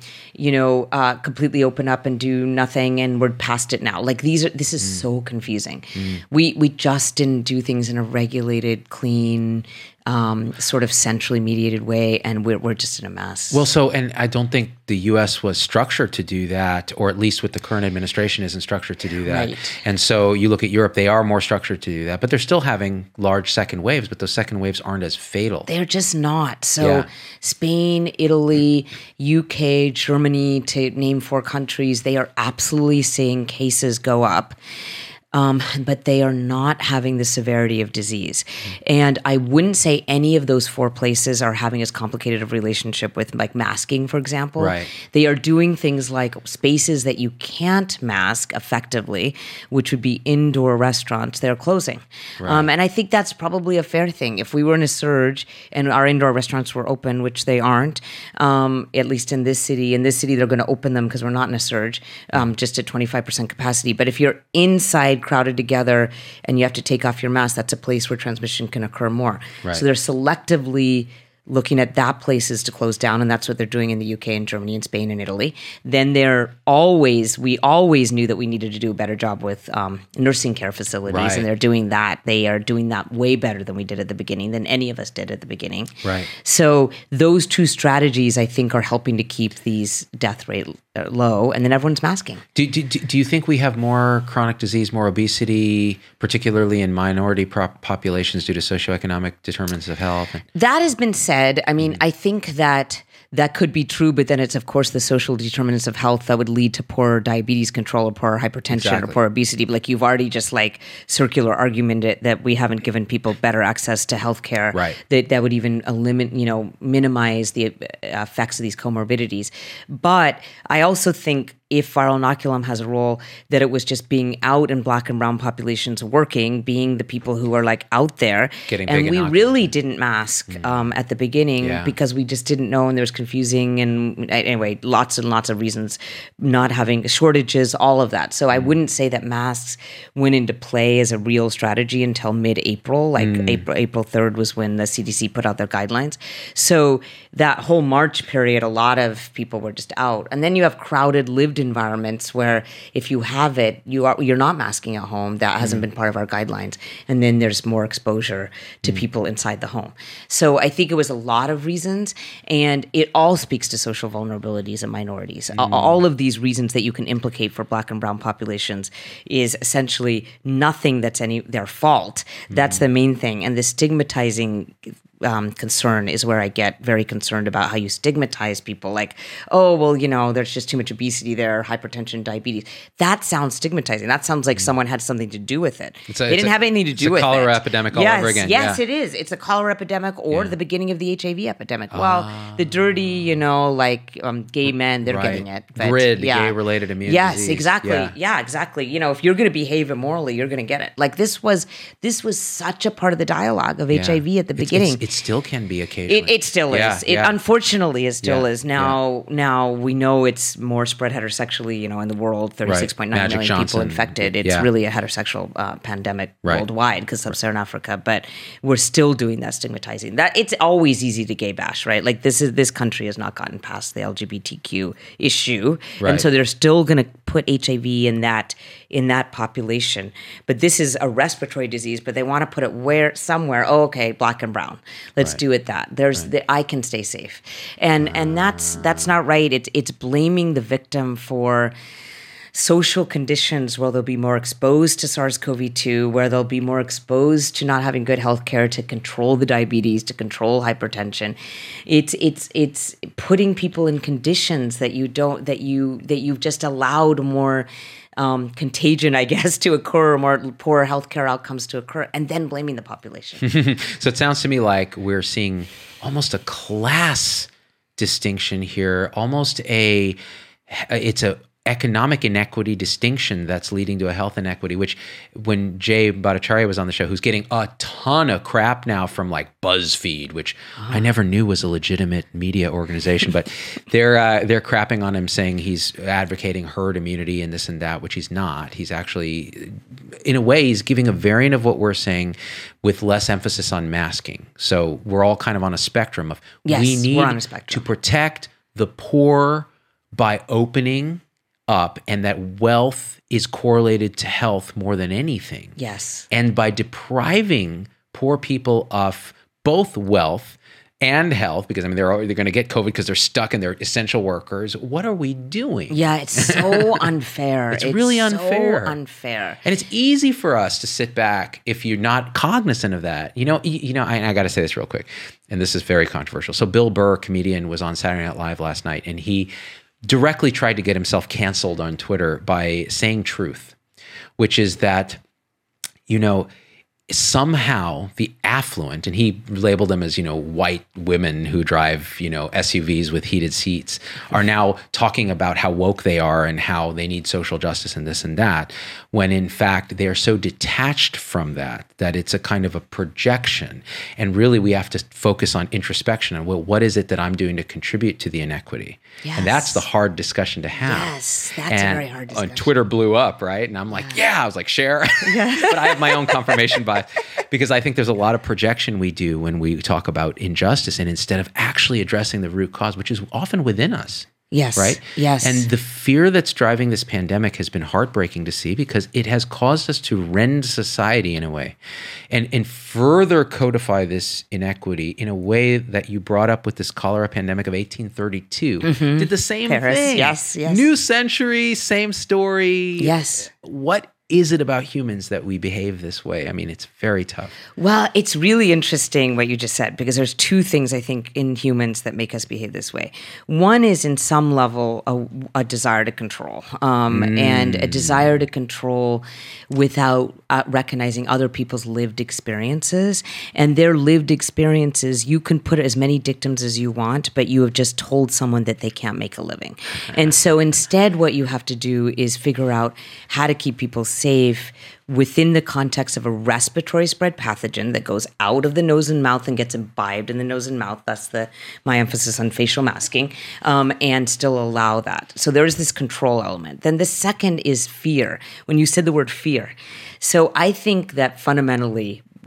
completely open up and do nothing, and we're past it now. This is so confusing. We just didn't do things in a regulated, clean, sort of centrally mediated way, and we're just in a mess. Well, and I don't think the U.S. was structured to do that, or at least with the current administration isn't structured to do that. Right. And so you look at Europe, they are more structured to do that, but they're still having large second waves, but those second waves aren't as fatal. They're just not. So Spain, Italy, UK, Germany, to name 4 countries, they are absolutely seeing cases go up. But they are not having the severity of disease. And I wouldn't say any of those 4 places are having as complicated a relationship with masking, for example. Right. They are doing things like spaces that you can't mask effectively, which would be indoor restaurants, they're closing. Right. And I think that's probably a fair thing. If we were in a surge and our indoor restaurants were open, which they aren't, at least in this city, they're going to open them because we're not in a surge, just at 25% capacity. But if you're inside crowded together and you have to take off your mask, that's a place where transmission can occur more. Right. So they're selectively looking at that places to close down, and that's what they're doing in the UK and Germany and Spain and Italy. Then we always knew that we needed to do a better job with nursing care facilities, and they're doing that. They are doing that way better than we did at the beginning, than any of us did at the beginning. Right. So those 2 strategies, I think, are helping to keep these death rate low, and then everyone's masking. Do you think we have more chronic disease, more obesity, particularly in minority populations due to socioeconomic determinants of health? That has been said. I mean, I think that could be true, but then it's, of course, the social determinants of health that would lead to poor diabetes control or poor hypertension or poor obesity. You've already just circular argumented that we haven't given people better access to healthcare. Right. That would even minimize the effects of these comorbidities. But I also think if viral inoculum has a role, that it was just being out in Black and brown populations working, being the people who are out there. And we really didn't mask at the beginning because we just didn't know, and there was confusing, and anyway, lots and lots of reasons, not having shortages, all of that. So I wouldn't say that masks went into play as a real strategy until mid-April. April 3rd was when the CDC put out their guidelines. So that whole March period, a lot of people were just out. And then you have crowded lived environments where if you have it, you're not masking at home. That hasn't been part of our guidelines. And then there's more exposure to people inside the home. So I think it was a lot of reasons, and it all speaks to social vulnerabilities and minorities. All of these reasons that you can implicate for Black and Brown populations is essentially nothing that's their fault. That's the main thing. And the stigmatizing concern is where I get very concerned about how you stigmatize people like, oh, well, there's just too much obesity there, hypertension, diabetes. That sounds stigmatizing. That sounds like someone had something to do with it. They didn't have anything to do with it. It's a cholera epidemic all over again. Yes, it is. It's a cholera epidemic or the beginning of the HIV epidemic. Well, the dirty, gay men, they're getting it. But, GRID, gay-related immune disease. Yes, exactly. Yeah, exactly. If you're going to behave immorally, you're going to get it. Like this was such a part of the dialogue of HIV at the beginning. It still can be occasionally. It still is. It unfortunately it still is. Now we know it's more spread heterosexually, in the world, 36.9 million people infected. It's really a heterosexual pandemic worldwide because sub-Saharan Africa, but we're still doing that stigmatizing. That it's always easy to gay bash, right? Like this country has not gotten past the LGBTQ issue. And so they're still going to put HIV in that population. But this is a respiratory disease, but they want to put it somewhere. Oh, okay, Black and Brown. Let's do it that. I can stay safe. And that's not right. It's blaming the victim for social conditions where they'll be more exposed to SARS-CoV-2, where they'll be more exposed to not having good health care to control the diabetes, to control hypertension. It's putting people in conditions that you've just allowed more contagion, I guess, to occur, more poor healthcare outcomes to occur, and then blaming the population. So it sounds to me like we're seeing almost a class distinction here, it's a economic inequity distinction that's leading to a health inequity, which when Jay Bhattacharya was on the show, who's getting a ton of crap now from like BuzzFeed, which I never knew was a legitimate media organization, but they're crapping on him, saying he's advocating herd immunity and this and that, which he's not. He's actually, in a way, he's giving a variant of what we're saying with less emphasis on masking. So we're all kind of on a spectrum of we need to protect the poor by opening up, and that wealth is correlated to health more than anything. Yes. And by depriving poor people of both wealth and health, because they're going to get COVID because they're stuck and they're essential workers. What are we doing? Yeah, it's so unfair. It's really unfair. So unfair. And it's easy for us to sit back if you're not cognizant of that. I got to say this real quick, and this is very controversial. So Bill Burr, comedian, was on Saturday Night Live last night, and he directly tried to get himself canceled on Twitter by saying truth, which is that, somehow the affluent, and he labeled them as, white women who drive, SUVs with heated seats, are now talking about how woke they are and how they need social justice and this and that, when in fact they are so detached from that it's a kind of a projection. And really we have to focus on introspection and, what is it that I'm doing to contribute to the inequity? Yes. And that's the hard discussion to have. Yes, that's a very hard discussion. Twitter blew up, right? And I'm like, I was like, share. But I have my own confirmation bias, because I think there's a lot of projection we do when we talk about injustice, and instead of actually addressing the root cause, which is often within us. Yes. Right? Yes. And the fear that's driving this pandemic has been heartbreaking to see, because it has caused us to rend society in a way and further codify this inequity in a way that you brought up with this cholera pandemic of 1832. Mm-hmm. Did the same thing. Yes. New century, same story. Yes. What is it about humans that we behave this way? It's very tough. Well, it's really interesting what you just said, because there's two things I think in humans that make us behave this way. One is, in some level, a desire to control, and a desire to control without recognizing other people's lived experiences. And their lived experiences, you can put as many dictums as you want, but you have just told someone that they can't make a living. And so instead, what you have to do is figure out how to keep people safe within the context of a respiratory spread pathogen that goes out of the nose and mouth and gets imbibed in the nose and mouth. That's my emphasis on facial masking, and still allow that. So there is this control element. Then the second is fear. When you said the word fear. So I think that fundamentally,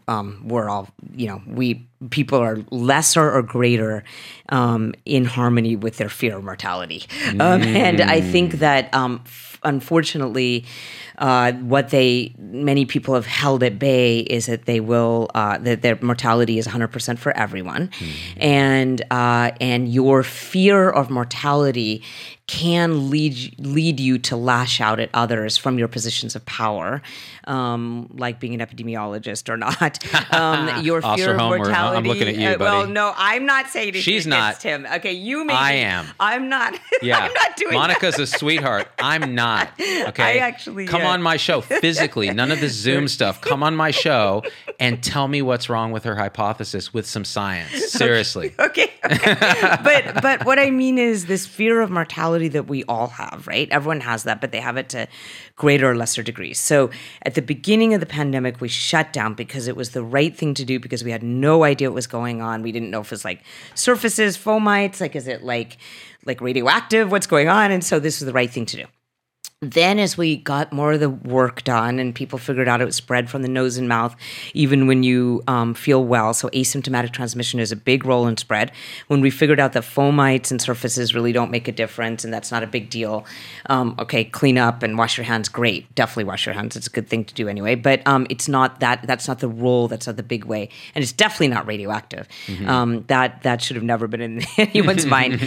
we're all, people are lesser or greater in harmony with their fear of mortality. And I think that unfortunately, what many people have held at bay is that they will that their mortality is 100% for everyone, and your fear of mortality can lead you to lash out at others from your positions of power, like being an epidemiologist or not. Your fear of mortality. I'm looking at you, buddy. Well, no, I'm not saying anything She's against not. him. Okay, you maybe. I am. I'm not. Yeah. I'm not doing Monica's that. a sweetheart. I'm not. Okay. I actually come on my show physically. None of the Zoom stuff. Come on my show and tell me what's wrong with her hypothesis with some science. Seriously. Okay. But what I mean is this fear of mortality that we all have, right? Everyone has that, but they have it to greater or lesser degrees. So at the beginning of the pandemic, we shut down because it was the right thing to do because we had no idea what was going on. We didn't know if it was like surfaces, fomites, like is it like radioactive, what's going on? And so this was the right thing to do. Then as we got more of the work done and people figured out it would spread from the nose and mouth, even when you feel well. So asymptomatic transmission is a big role in spread. When we figured out that fomites and surfaces really don't make a difference and that's not a big deal. Okay, clean up and wash your hands. Great. Definitely wash your hands. It's a good thing to do anyway. But it's not that's not the role. That's not the big way. And it's definitely not radioactive. That should have never been in anyone's mind.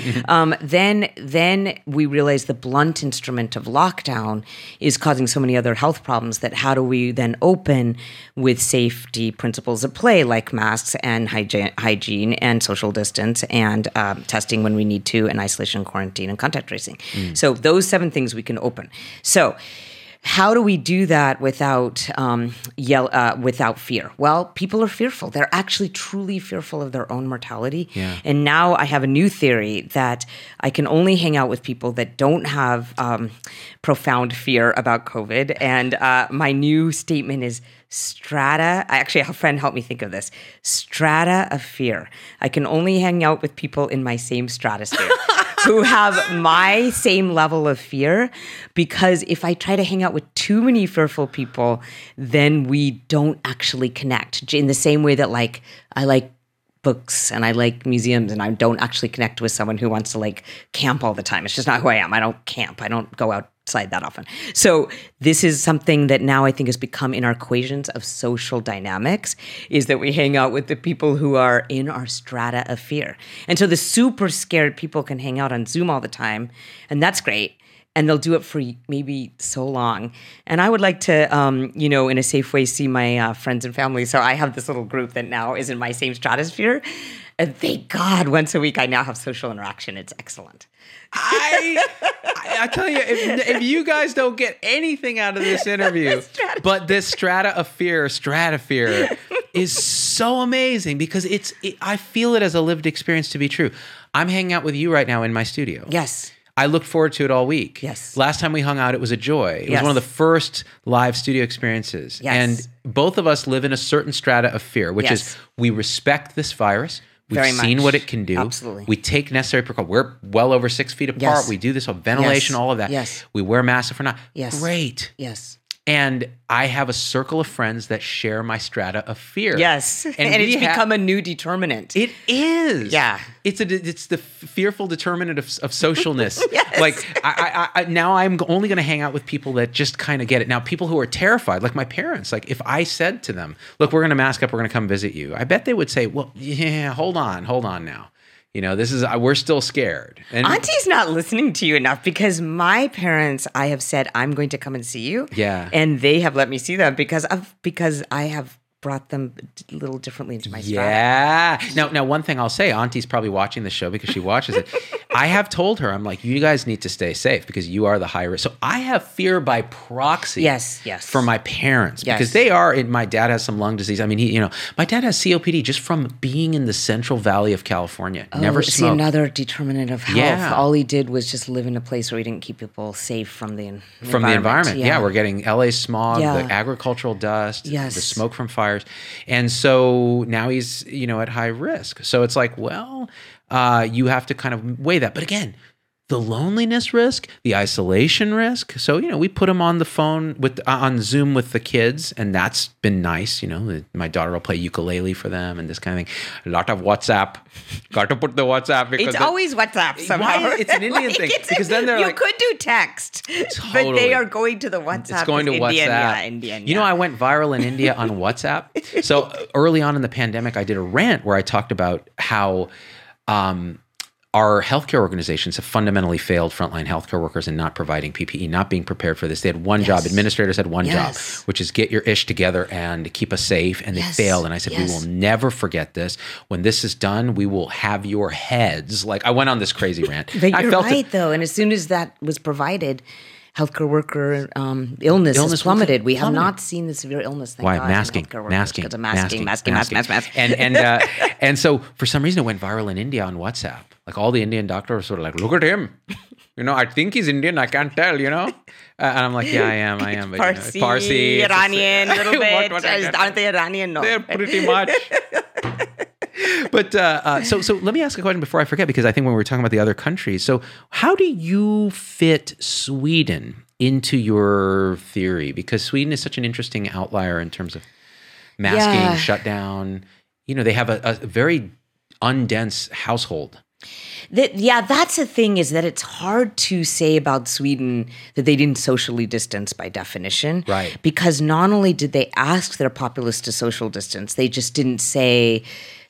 Then we realized the blunt instrument of lockdown is causing so many other health problems that how do we then open with safety principles at play like masks and hygiene and social distance and testing when we need to and isolation, quarantine, and contact tracing. So those 7 things we can open. So how do we do that without fear? Well, people are fearful. They're actually truly fearful of their own mortality. Yeah. And now I have a new theory that I can only hang out with people that don't have profound fear about COVID. And my new statement is strata. I actually have a friend help me think of this. Strata of fear. I can only hang out with people in my same stratosphere. Who have my same level of fear, because if I try to hang out with too many fearful people, then we don't actually connect in the same way that like I like books and I like museums and I don't actually connect with someone who wants to like camp all the time. It's just not who I am. I don't camp. I don't go outside that often. So this is something that now I think has become in our equations of social dynamics is that we hang out with the people who are in our strata of fear. And so the super scared people can hang out on Zoom all the time, and that's great. And they'll do it for maybe so long. And I would like to, in a safe way, see my friends and family. So I have this little group that now is in my same stratosphere. And thank God, once a week, I now have social interaction. It's excellent. I tell you, if you guys don't get anything out of this interview, but this stratosphere is so amazing because I feel it as a lived experience to be true. I'm hanging out with you right now in my studio. Yes. I looked forward to it all week. Yes. Last time we hung out, it was a joy. It was one of the first live studio experiences. Yes. And both of us live in a certain strata of fear, which is we respect this virus. We've seen what it can do. Absolutely. We take necessary precautions. We're well over 6 feet apart. Yes. We do this on ventilation, all of that. Yes. We wear masks if we're not. Yes. Great. Yes. And I have a circle of friends that share my strata of fear. Yes. And it's become a new determinant. It is. Yeah. It's the fearful determinant of socialness. Yes. Like I now I'm only going to hang out with people that just kind of get it. Now people who are terrified, like my parents, like if I said to them, look, we're going to mask up, we're going to come visit you. I bet they would say, well, yeah, hold on now. We're still scared. And Auntie's not listening to you enough because my parents, I have said, I'm going to come and see you. Yeah. And they have let me see them because I have brought them a little differently into my strata. Yeah. Now, one thing I'll say, Auntie's probably watching the show because she watches it. I have told her, I'm like, you guys need to stay safe because you are the high risk. So I have fear by proxy. Yes. For my parents because Yes. they are. My dad has some lung disease. I mean, my dad has COPD just from being in the Central Valley of California. Never See, smoked. another determinant of health. Yeah. All he did was just live in a place where he didn't keep people safe from the environment. From the environment. Yeah, we're getting LA smog, Yeah. the agricultural dust, Yes. the smoke from fires. And so now he's, at high risk. So it's like, well, you have to kind of weigh that. But again, the loneliness risk, the isolation risk. So, we put them on the phone on Zoom with the kids, and that's been nice. My daughter will play ukulele for them and this kind of thing. A lot of WhatsApp. Got to put the WhatsApp because it's always WhatsApp somehow. Why? It's an Indian thing because then they're you could do text, but they are going to the WhatsApp. It's going to Indian, WhatsApp. Yeah, Indian. You know, I went viral in India on WhatsApp. So early on in the pandemic, I did a rant where I talked about how our healthcare organizations have fundamentally failed frontline healthcare workers in not providing PPE, not being prepared for this. They had one job. Administrators had one job, which is get your ish together and keep us safe. And they failed. And I said, we will never forget this. When this is done, we will have your heads. Like, I went on this crazy rant. But you're right, though. And as soon as that was provided, healthcare worker illness has plummeted. We have not seen the severe illness. Thank God, masking. And so for some reason it went viral in India on WhatsApp. Like all the Indian doctors were like, look at him. I think he's Indian. I can't tell, And I'm like, yeah, I am. But, Parsi, Iranian, a little bit. Aren't they Iranian? No. They're pretty much. But so let me ask a question before I forget, because I think when we were talking about the other countries, so how do you fit Sweden into your theory? Because Sweden is such an interesting outlier in terms of masking, shutdown. They have a very undense household. That's the thing, is that it's hard to say about Sweden that they didn't socially distance by definition. Right. Because not only did they ask their populace to social distance, they just didn't say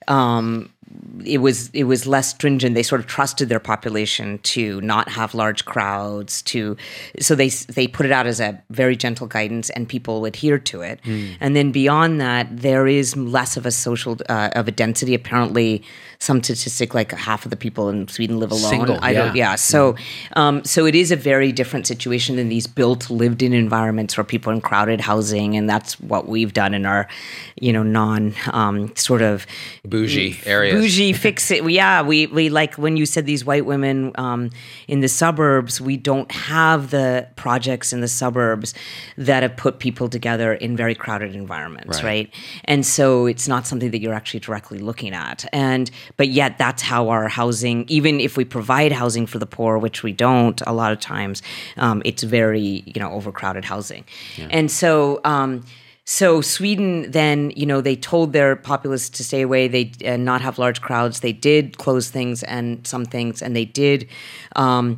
it was less stringent. They sort of trusted their population to not have large crowds. So they put it out as a very gentle guidance, and people adhered to it. And then beyond that, there is less of a social of a density. Apparently, some statistic like half of the people in Sweden live alone. Single, So it is a very different situation than these built, lived-in environments where people are in crowded housing, and that's what we've done in our, non sort of bougie areas. Bougie fix it. We like when you said these white women in the suburbs. We don't have the projects in the suburbs that have put people together in very crowded environments, right? And so it's not something that you're actually directly looking at. But yet that's how our housing, even if we provide housing for the poor, which we don't a lot of times, it's very, overcrowded housing. Yeah. And so So Sweden then, they told their populace to stay away, they not have large crowds. They did close things and some things, and they did, and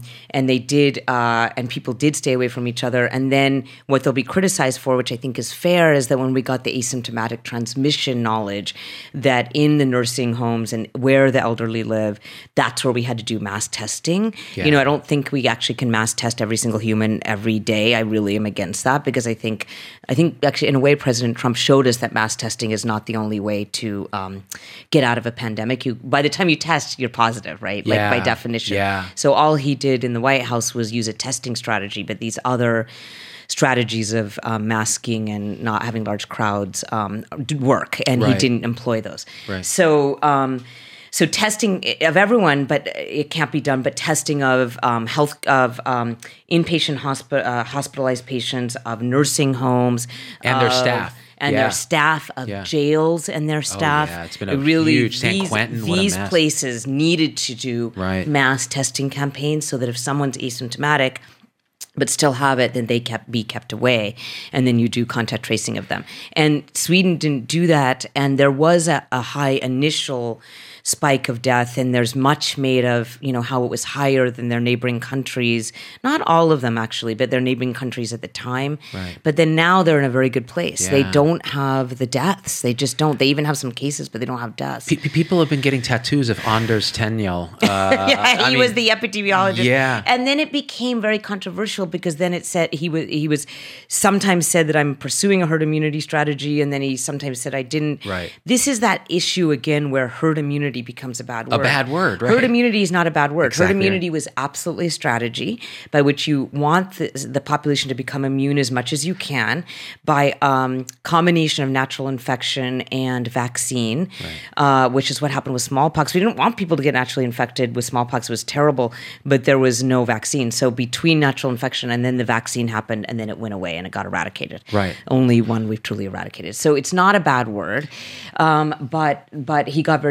people did stay away from each other. And then what they'll be criticized for, which I think is fair, is that when we got the asymptomatic transmission knowledge, that in the nursing homes and where the elderly live, that's where we had to do mass testing. Yeah. I don't think we actually can mass test every single human every day. I really am against that, because I think actually in a way President Trump showed us that mass testing is not the only way to get out of a pandemic. By the time you test, you're positive, right? Yeah. Like by definition. Yeah. So all he did in the White House was use a testing strategy, but these other strategies of masking and not having large crowds did work, and he didn't employ those. Right. So testing of everyone, but it can't be done. But testing of inpatient hospitalized patients, of nursing homes, and their staff, their staff, of jails and their staff. Oh, yeah. It's been a huge San Quentin. These places needed to do mass testing campaigns so that if someone's asymptomatic but still have it, then they be kept away, and then you do contact tracing of them. And Sweden didn't do that, and there was a high initial spike of death, and there's much made of how it was higher than their neighboring countries. Not all of them actually, but their neighboring countries at the time. Right. But then now they're in a very good place. Yeah. They don't have the deaths. They just don't. They even have some cases, but they don't have deaths. People have been getting tattoos of Anders Tegnell. He was the epidemiologist. Yeah. And then it became very controversial, because then it said he was sometimes said that I'm pursuing a herd immunity strategy, and then he sometimes said I didn't. Right. This is that issue again where herd immunity becomes a bad word. A bad word, right? Herd immunity is not a bad word. Exactly. Herd immunity was absolutely a strategy by which you want the population to become immune as much as you can by combination of natural infection and vaccine, which is what happened with smallpox. We didn't want people to get naturally infected with smallpox. It was terrible, but there was no vaccine. So between natural infection and then the vaccine happened, and then it went away and it got eradicated. Right. Only one we've truly eradicated. So it's not a bad word, but he got very criticized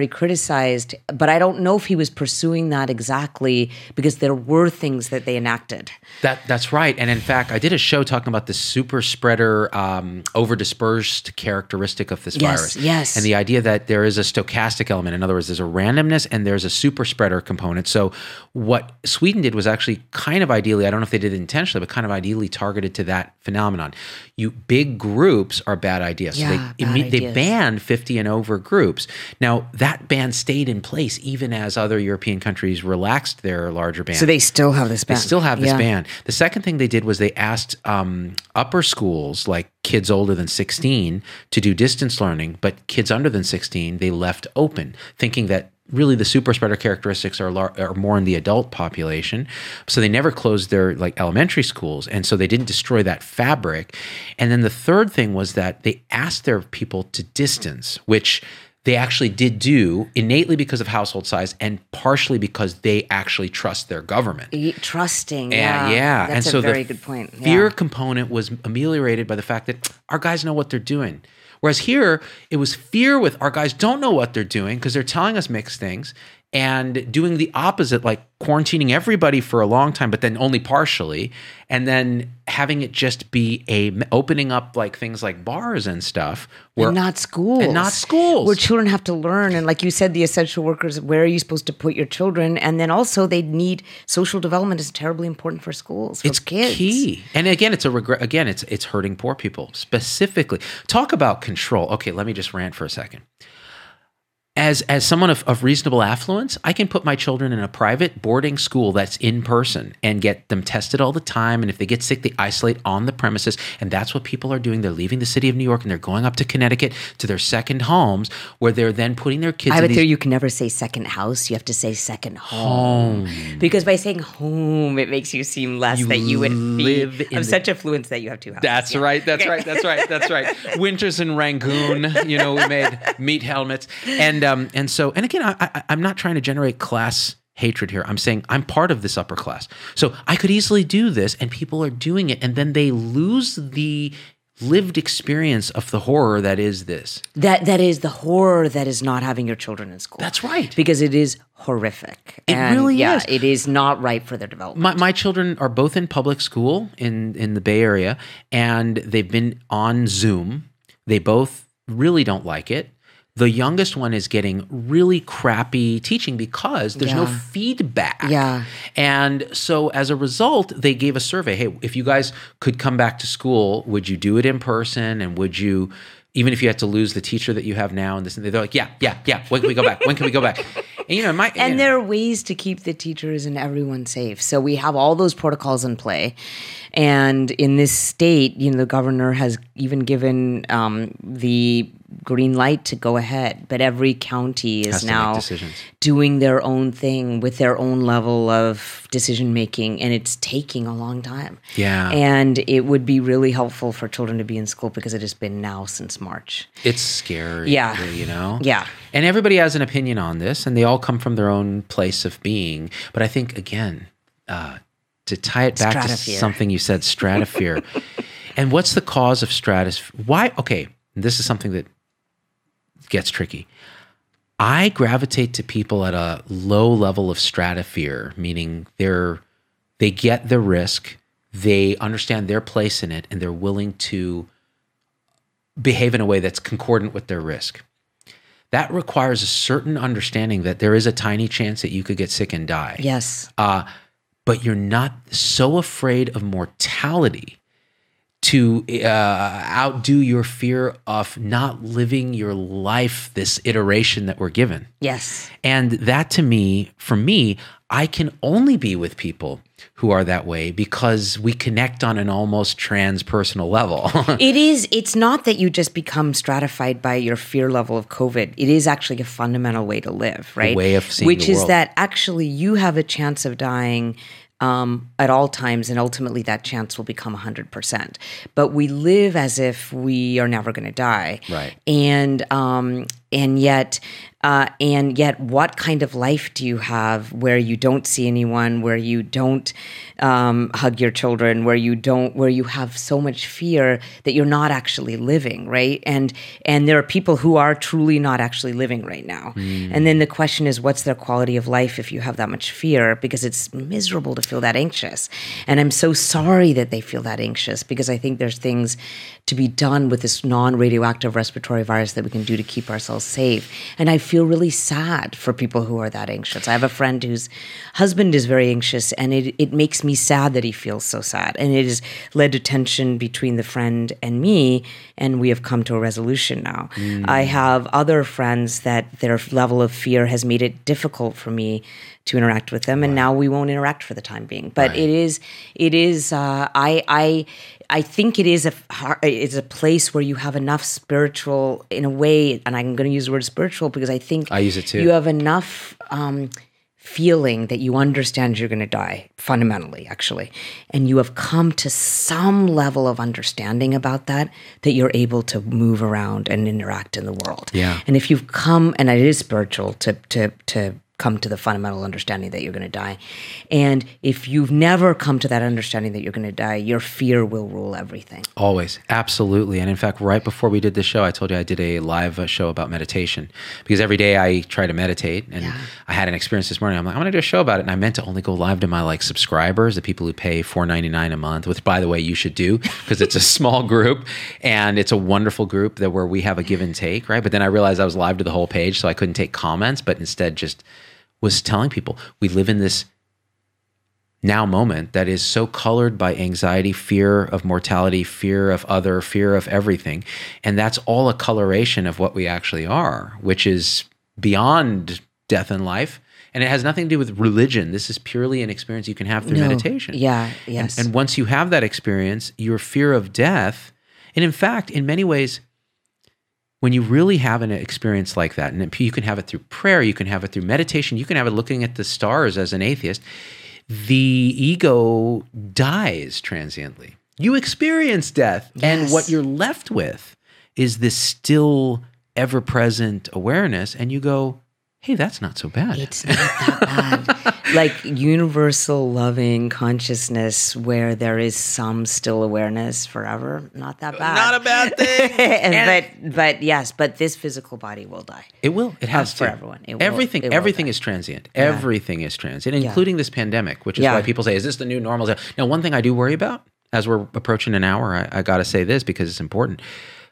criticized, but I don't know if he was pursuing that exactly because there were things that they enacted. That's right. And in fact, I did a show talking about the super spreader over-dispersed characteristic of this virus. Yes. And the idea that there is a stochastic element. In other words, there's a randomness and there's a super spreader component. So what Sweden did was actually kind of ideally, I don't know if they did it intentionally, but kind of ideally targeted to that phenomenon. Big groups are bad ideas. So they banned 50 and over groups. Now, that ban stayed in place even as other European countries relaxed their larger ban. So they still have this ban. They still have this ban. The second thing they did was they asked upper schools, like kids older than 16, to do distance learning, but kids under than 16, they left open, thinking that really the super spreader characteristics are more in the adult population. So they never closed their elementary schools. And so they didn't destroy that fabric. And then the third thing was that they asked their people to distance, which they actually did do innately because of household size and partially because they actually trust their government. Trusting, yeah. That's and so a very good point. Fear component was ameliorated by the fact that our guys know what they're doing. Whereas here, it was fear with our guys don't know what they're doing because they're telling us mixed things and doing the opposite, like quarantining everybody for a long time, but then only partially, and then having it just be opening up like things like bars and stuff. And not schools. Where children have to learn. And like you said, the essential workers, where are you supposed to put your children? And then also they need social development is terribly important for schools, for kids. Key. And again, it's a regret. Again, it's hurting poor people specifically. Talk about control. Okay, let me just rant for a second. As someone of reasonable affluence, I can put my children in a private boarding school that's in person and get them tested all the time. And if they get sick, they isolate on the premises. And that's what people are doing. They're leaving the city of New York and they're going up to Connecticut to their second homes where they're then putting their kids I would say you can never say second house. You have to say second home. Because by saying home, it makes you seem less that you would live of such affluence that you have two houses. That's right. That's right. Winters in Rangoon, we made meat helmets. And so again, I'm not trying to generate class hatred here. I'm saying I'm part of this upper class. So I could easily do this and people are doing it and then they lose the lived experience of the horror that is this. That is the horror that is not having your children in school. That's right. Because it is horrific. It really is. It is not right for their development. My children are both in public school in the Bay Area and they've been on Zoom. They both really don't like it. The youngest one is getting really crappy teaching because there's no feedback. Yeah. And so as a result, they gave a survey. Hey, if you guys could come back to school, would you do it in person? And would you, even if you had to lose the teacher that you have now and this and they're like, yeah. When can we go back? When can we go back? And there are ways to keep the teachers and everyone safe. So we have all those protocols in play. And in this state, the governor has even given the green light to go ahead. But every county is now doing their own thing with their own level of decision making. And it's taking a long time. Yeah. And it would be really helpful for children to be in school because it has been now since March. It's scary. Yeah. Yeah. And everybody has an opinion on this and they all come from their own place of being. But I think, again, to tie it back to something you said, stratosphere. And what's the cause of stratosphere? Why? Okay, this is something that gets tricky. I gravitate to people at a low level of stratosphere, meaning they get the risk, they understand their place in it, and they're willing to behave in a way that's concordant with their risk. That requires a certain understanding that there is a tiny chance that you could get sick and die. Yes. But you're not so afraid of mortality to outdo your fear of not living your life, this iteration that we're given. Yes. And that to me, for me, I can only be with people who are that way because we connect on an almost transpersonal level. It's not that you just become stratified by your fear level of COVID. It is actually a fundamental way to live, right? A way of seeing Which the world. is that actually you have a chance of dying at all times, and ultimately that chance will become 100%. But we live as if we are never going to die, right? And yet And yet, what kind of life do you have where you don't see anyone, where you don't hug your children, where you have so much fear that you're not actually living, right? And there are people who are truly not actually living right now. And then the question is, what's their quality of life if you have that much fear? Because it's miserable to feel that anxious. And I'm so sorry that they feel that anxious, because I think there's things to be done with this non-radioactive respiratory virus that we can do to keep ourselves safe. And I feel really sad for people who are that anxious. I have a friend whose husband is very anxious, and it makes me sad that he feels so sad. And it has led to tension between the friend and me, and we have come to a resolution now. I have other friends that their level of fear has made it difficult for me to interact with them, and now we won't interact for the time being. But it is. I think it's a place where you have enough spiritual, in a way, and I'm going to use the word spiritual because I think I use it too. You have enough feeling that you understand you're going to die, fundamentally, actually. And you have come to some level of understanding about that you're able to move around and interact in the world. Yeah. And if you've come, and it is spiritual to come to the fundamental understanding that you're going to die. And if you've never come to that understanding that you're going to die, your fear will rule everything. Always. Absolutely. And in fact, right before we did this show, I told you I did a live show about meditation, because every day I try to meditate, and I had an experience this morning. I'm like, I'm going to do a show about it. And I meant to only go live to my subscribers, the people who pay $4.99 a month, which, by the way, you should do, because it's a small group and it's a wonderful group where we have a give and take, right? But then I realized I was live to the whole page, so I couldn't take comments, but instead just was telling people we live in this now moment that is so colored by anxiety, fear of mortality, fear of other, fear of everything. And that's all a coloration of what we actually are, which is beyond death and life. And it has nothing to do with religion. This is purely an experience you can have through meditation. Yeah, yes. And once you have that experience, your fear of death, and in fact, in many ways, when you really have an experience like that, and you can have it through prayer, you can have it through meditation, you can have it looking at the stars as an atheist, the ego dies transiently. You experience death, and what you're left with is this still ever-present awareness, and you go, hey, that's not so bad. It's not that bad. Like universal loving consciousness where there is some still awareness forever. Not that bad. Not a bad thing. But this physical body will die. It will. It has to. For everyone. Everything is transient. Everything is transient, including this pandemic, which is why people say, is this the new normal? Now, one thing I do worry about, as we're approaching an hour, I got to say this because it's important.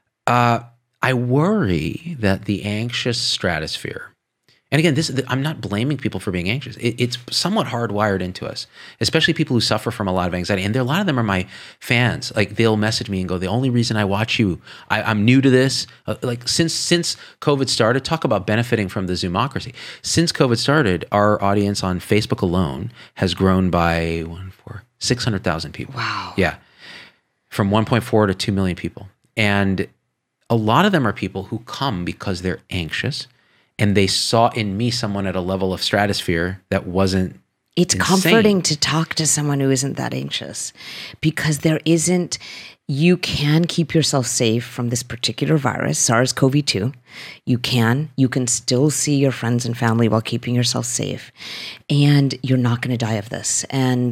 I worry that the anxious stratosphere, and again, I'm not blaming people for being anxious. It's somewhat hardwired into us, especially people who suffer from a lot of anxiety. And a lot of them are my fans. Like, they'll message me and go, the only reason I watch you, I'm new to this. Since COVID started, talk about benefiting from the Zoomocracy. Since COVID started, our audience on Facebook alone has grown by 600,000 people. Wow. Yeah. From 1.4 to 2 million people. And a lot of them are people who come because they're anxious, and they saw in me someone at a level of stratosphere that wasn't It's insane. Comforting to talk to someone who isn't that anxious, because you can keep yourself safe from this particular virus, SARS-CoV-2. You can still see your friends and family while keeping yourself safe, and you're not going to die of this. And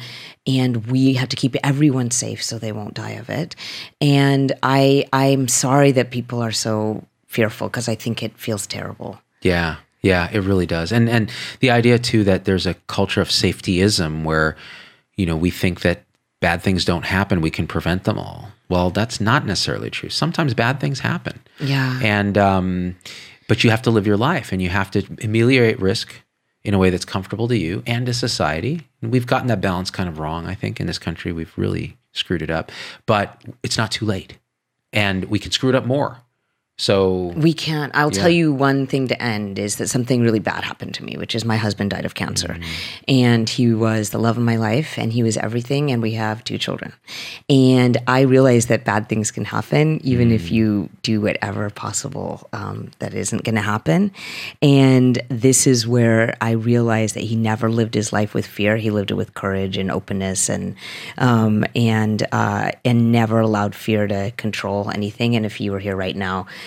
we have to keep everyone safe so they won't die of it. And I'm sorry that people are so fearful, because I think it feels terrible. Yeah, it really does. And the idea too that there's a culture of safetyism where, we think that bad things don't happen, we can prevent them all. Well, that's not necessarily true. Sometimes bad things happen. Yeah. And but you have to live your life, and you have to ameliorate risk in a way that's comfortable to you and to society. And we've gotten that balance kind of wrong, I think, in this country. We've really screwed it up. But it's not too late. And we can screw it up more. So we can't. I'll tell you one thing to end is that something really bad happened to me, which is my husband died of cancer. And he was the love of my life, and he was everything, and we have 2 children. And I realized that bad things can happen, even if you do whatever possible that isn't going to happen. And this is where I realized that he never lived his life with fear. He lived it with courage and openness, and never allowed fear to control anything. And if he were here right now,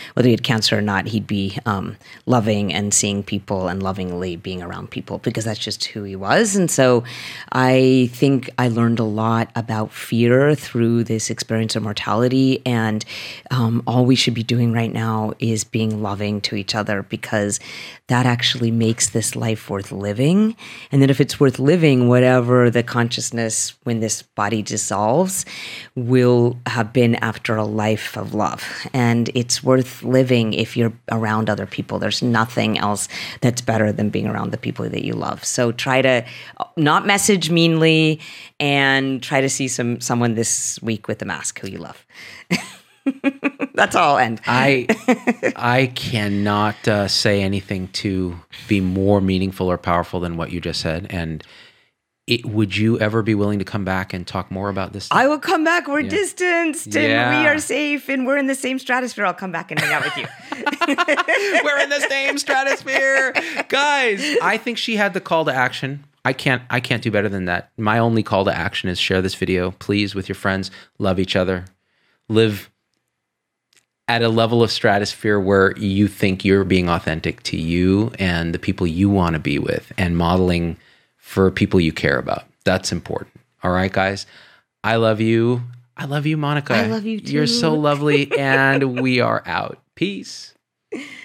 whether he had cancer or not, he'd be loving and seeing people and lovingly being around people, because that's just who he was. And so I think I learned a lot about fear through this experience of mortality. And all we should be doing right now is being loving to each other, because that actually makes this life worth living. And then if it's worth living, whatever the consciousness when this body dissolves will have been after a life of love. And it's worth living if you're around other people. There's nothing else that's better than being around the people that you love. So try to not message meanly, and try to see someone this week with a mask who you love. That's all. And I cannot say anything to be more meaningful or powerful than what you just said. And would you ever be willing to come back and talk more about this? I will come back. We're distanced and we are safe and we're in the same stratosphere. I'll come back and hang out with you. We're in the same stratosphere. Guys, I think she had the call to action. I can't do better than that. My only call to action is share this video, please, with your friends. Love each other. Live at a level of stratosphere where you think you're being authentic to you and the people you want to be with, and modeling for people you care about. That's important. All right, guys. I love you. I love you, Monica. I love you too. You're so lovely. And we are out. Peace.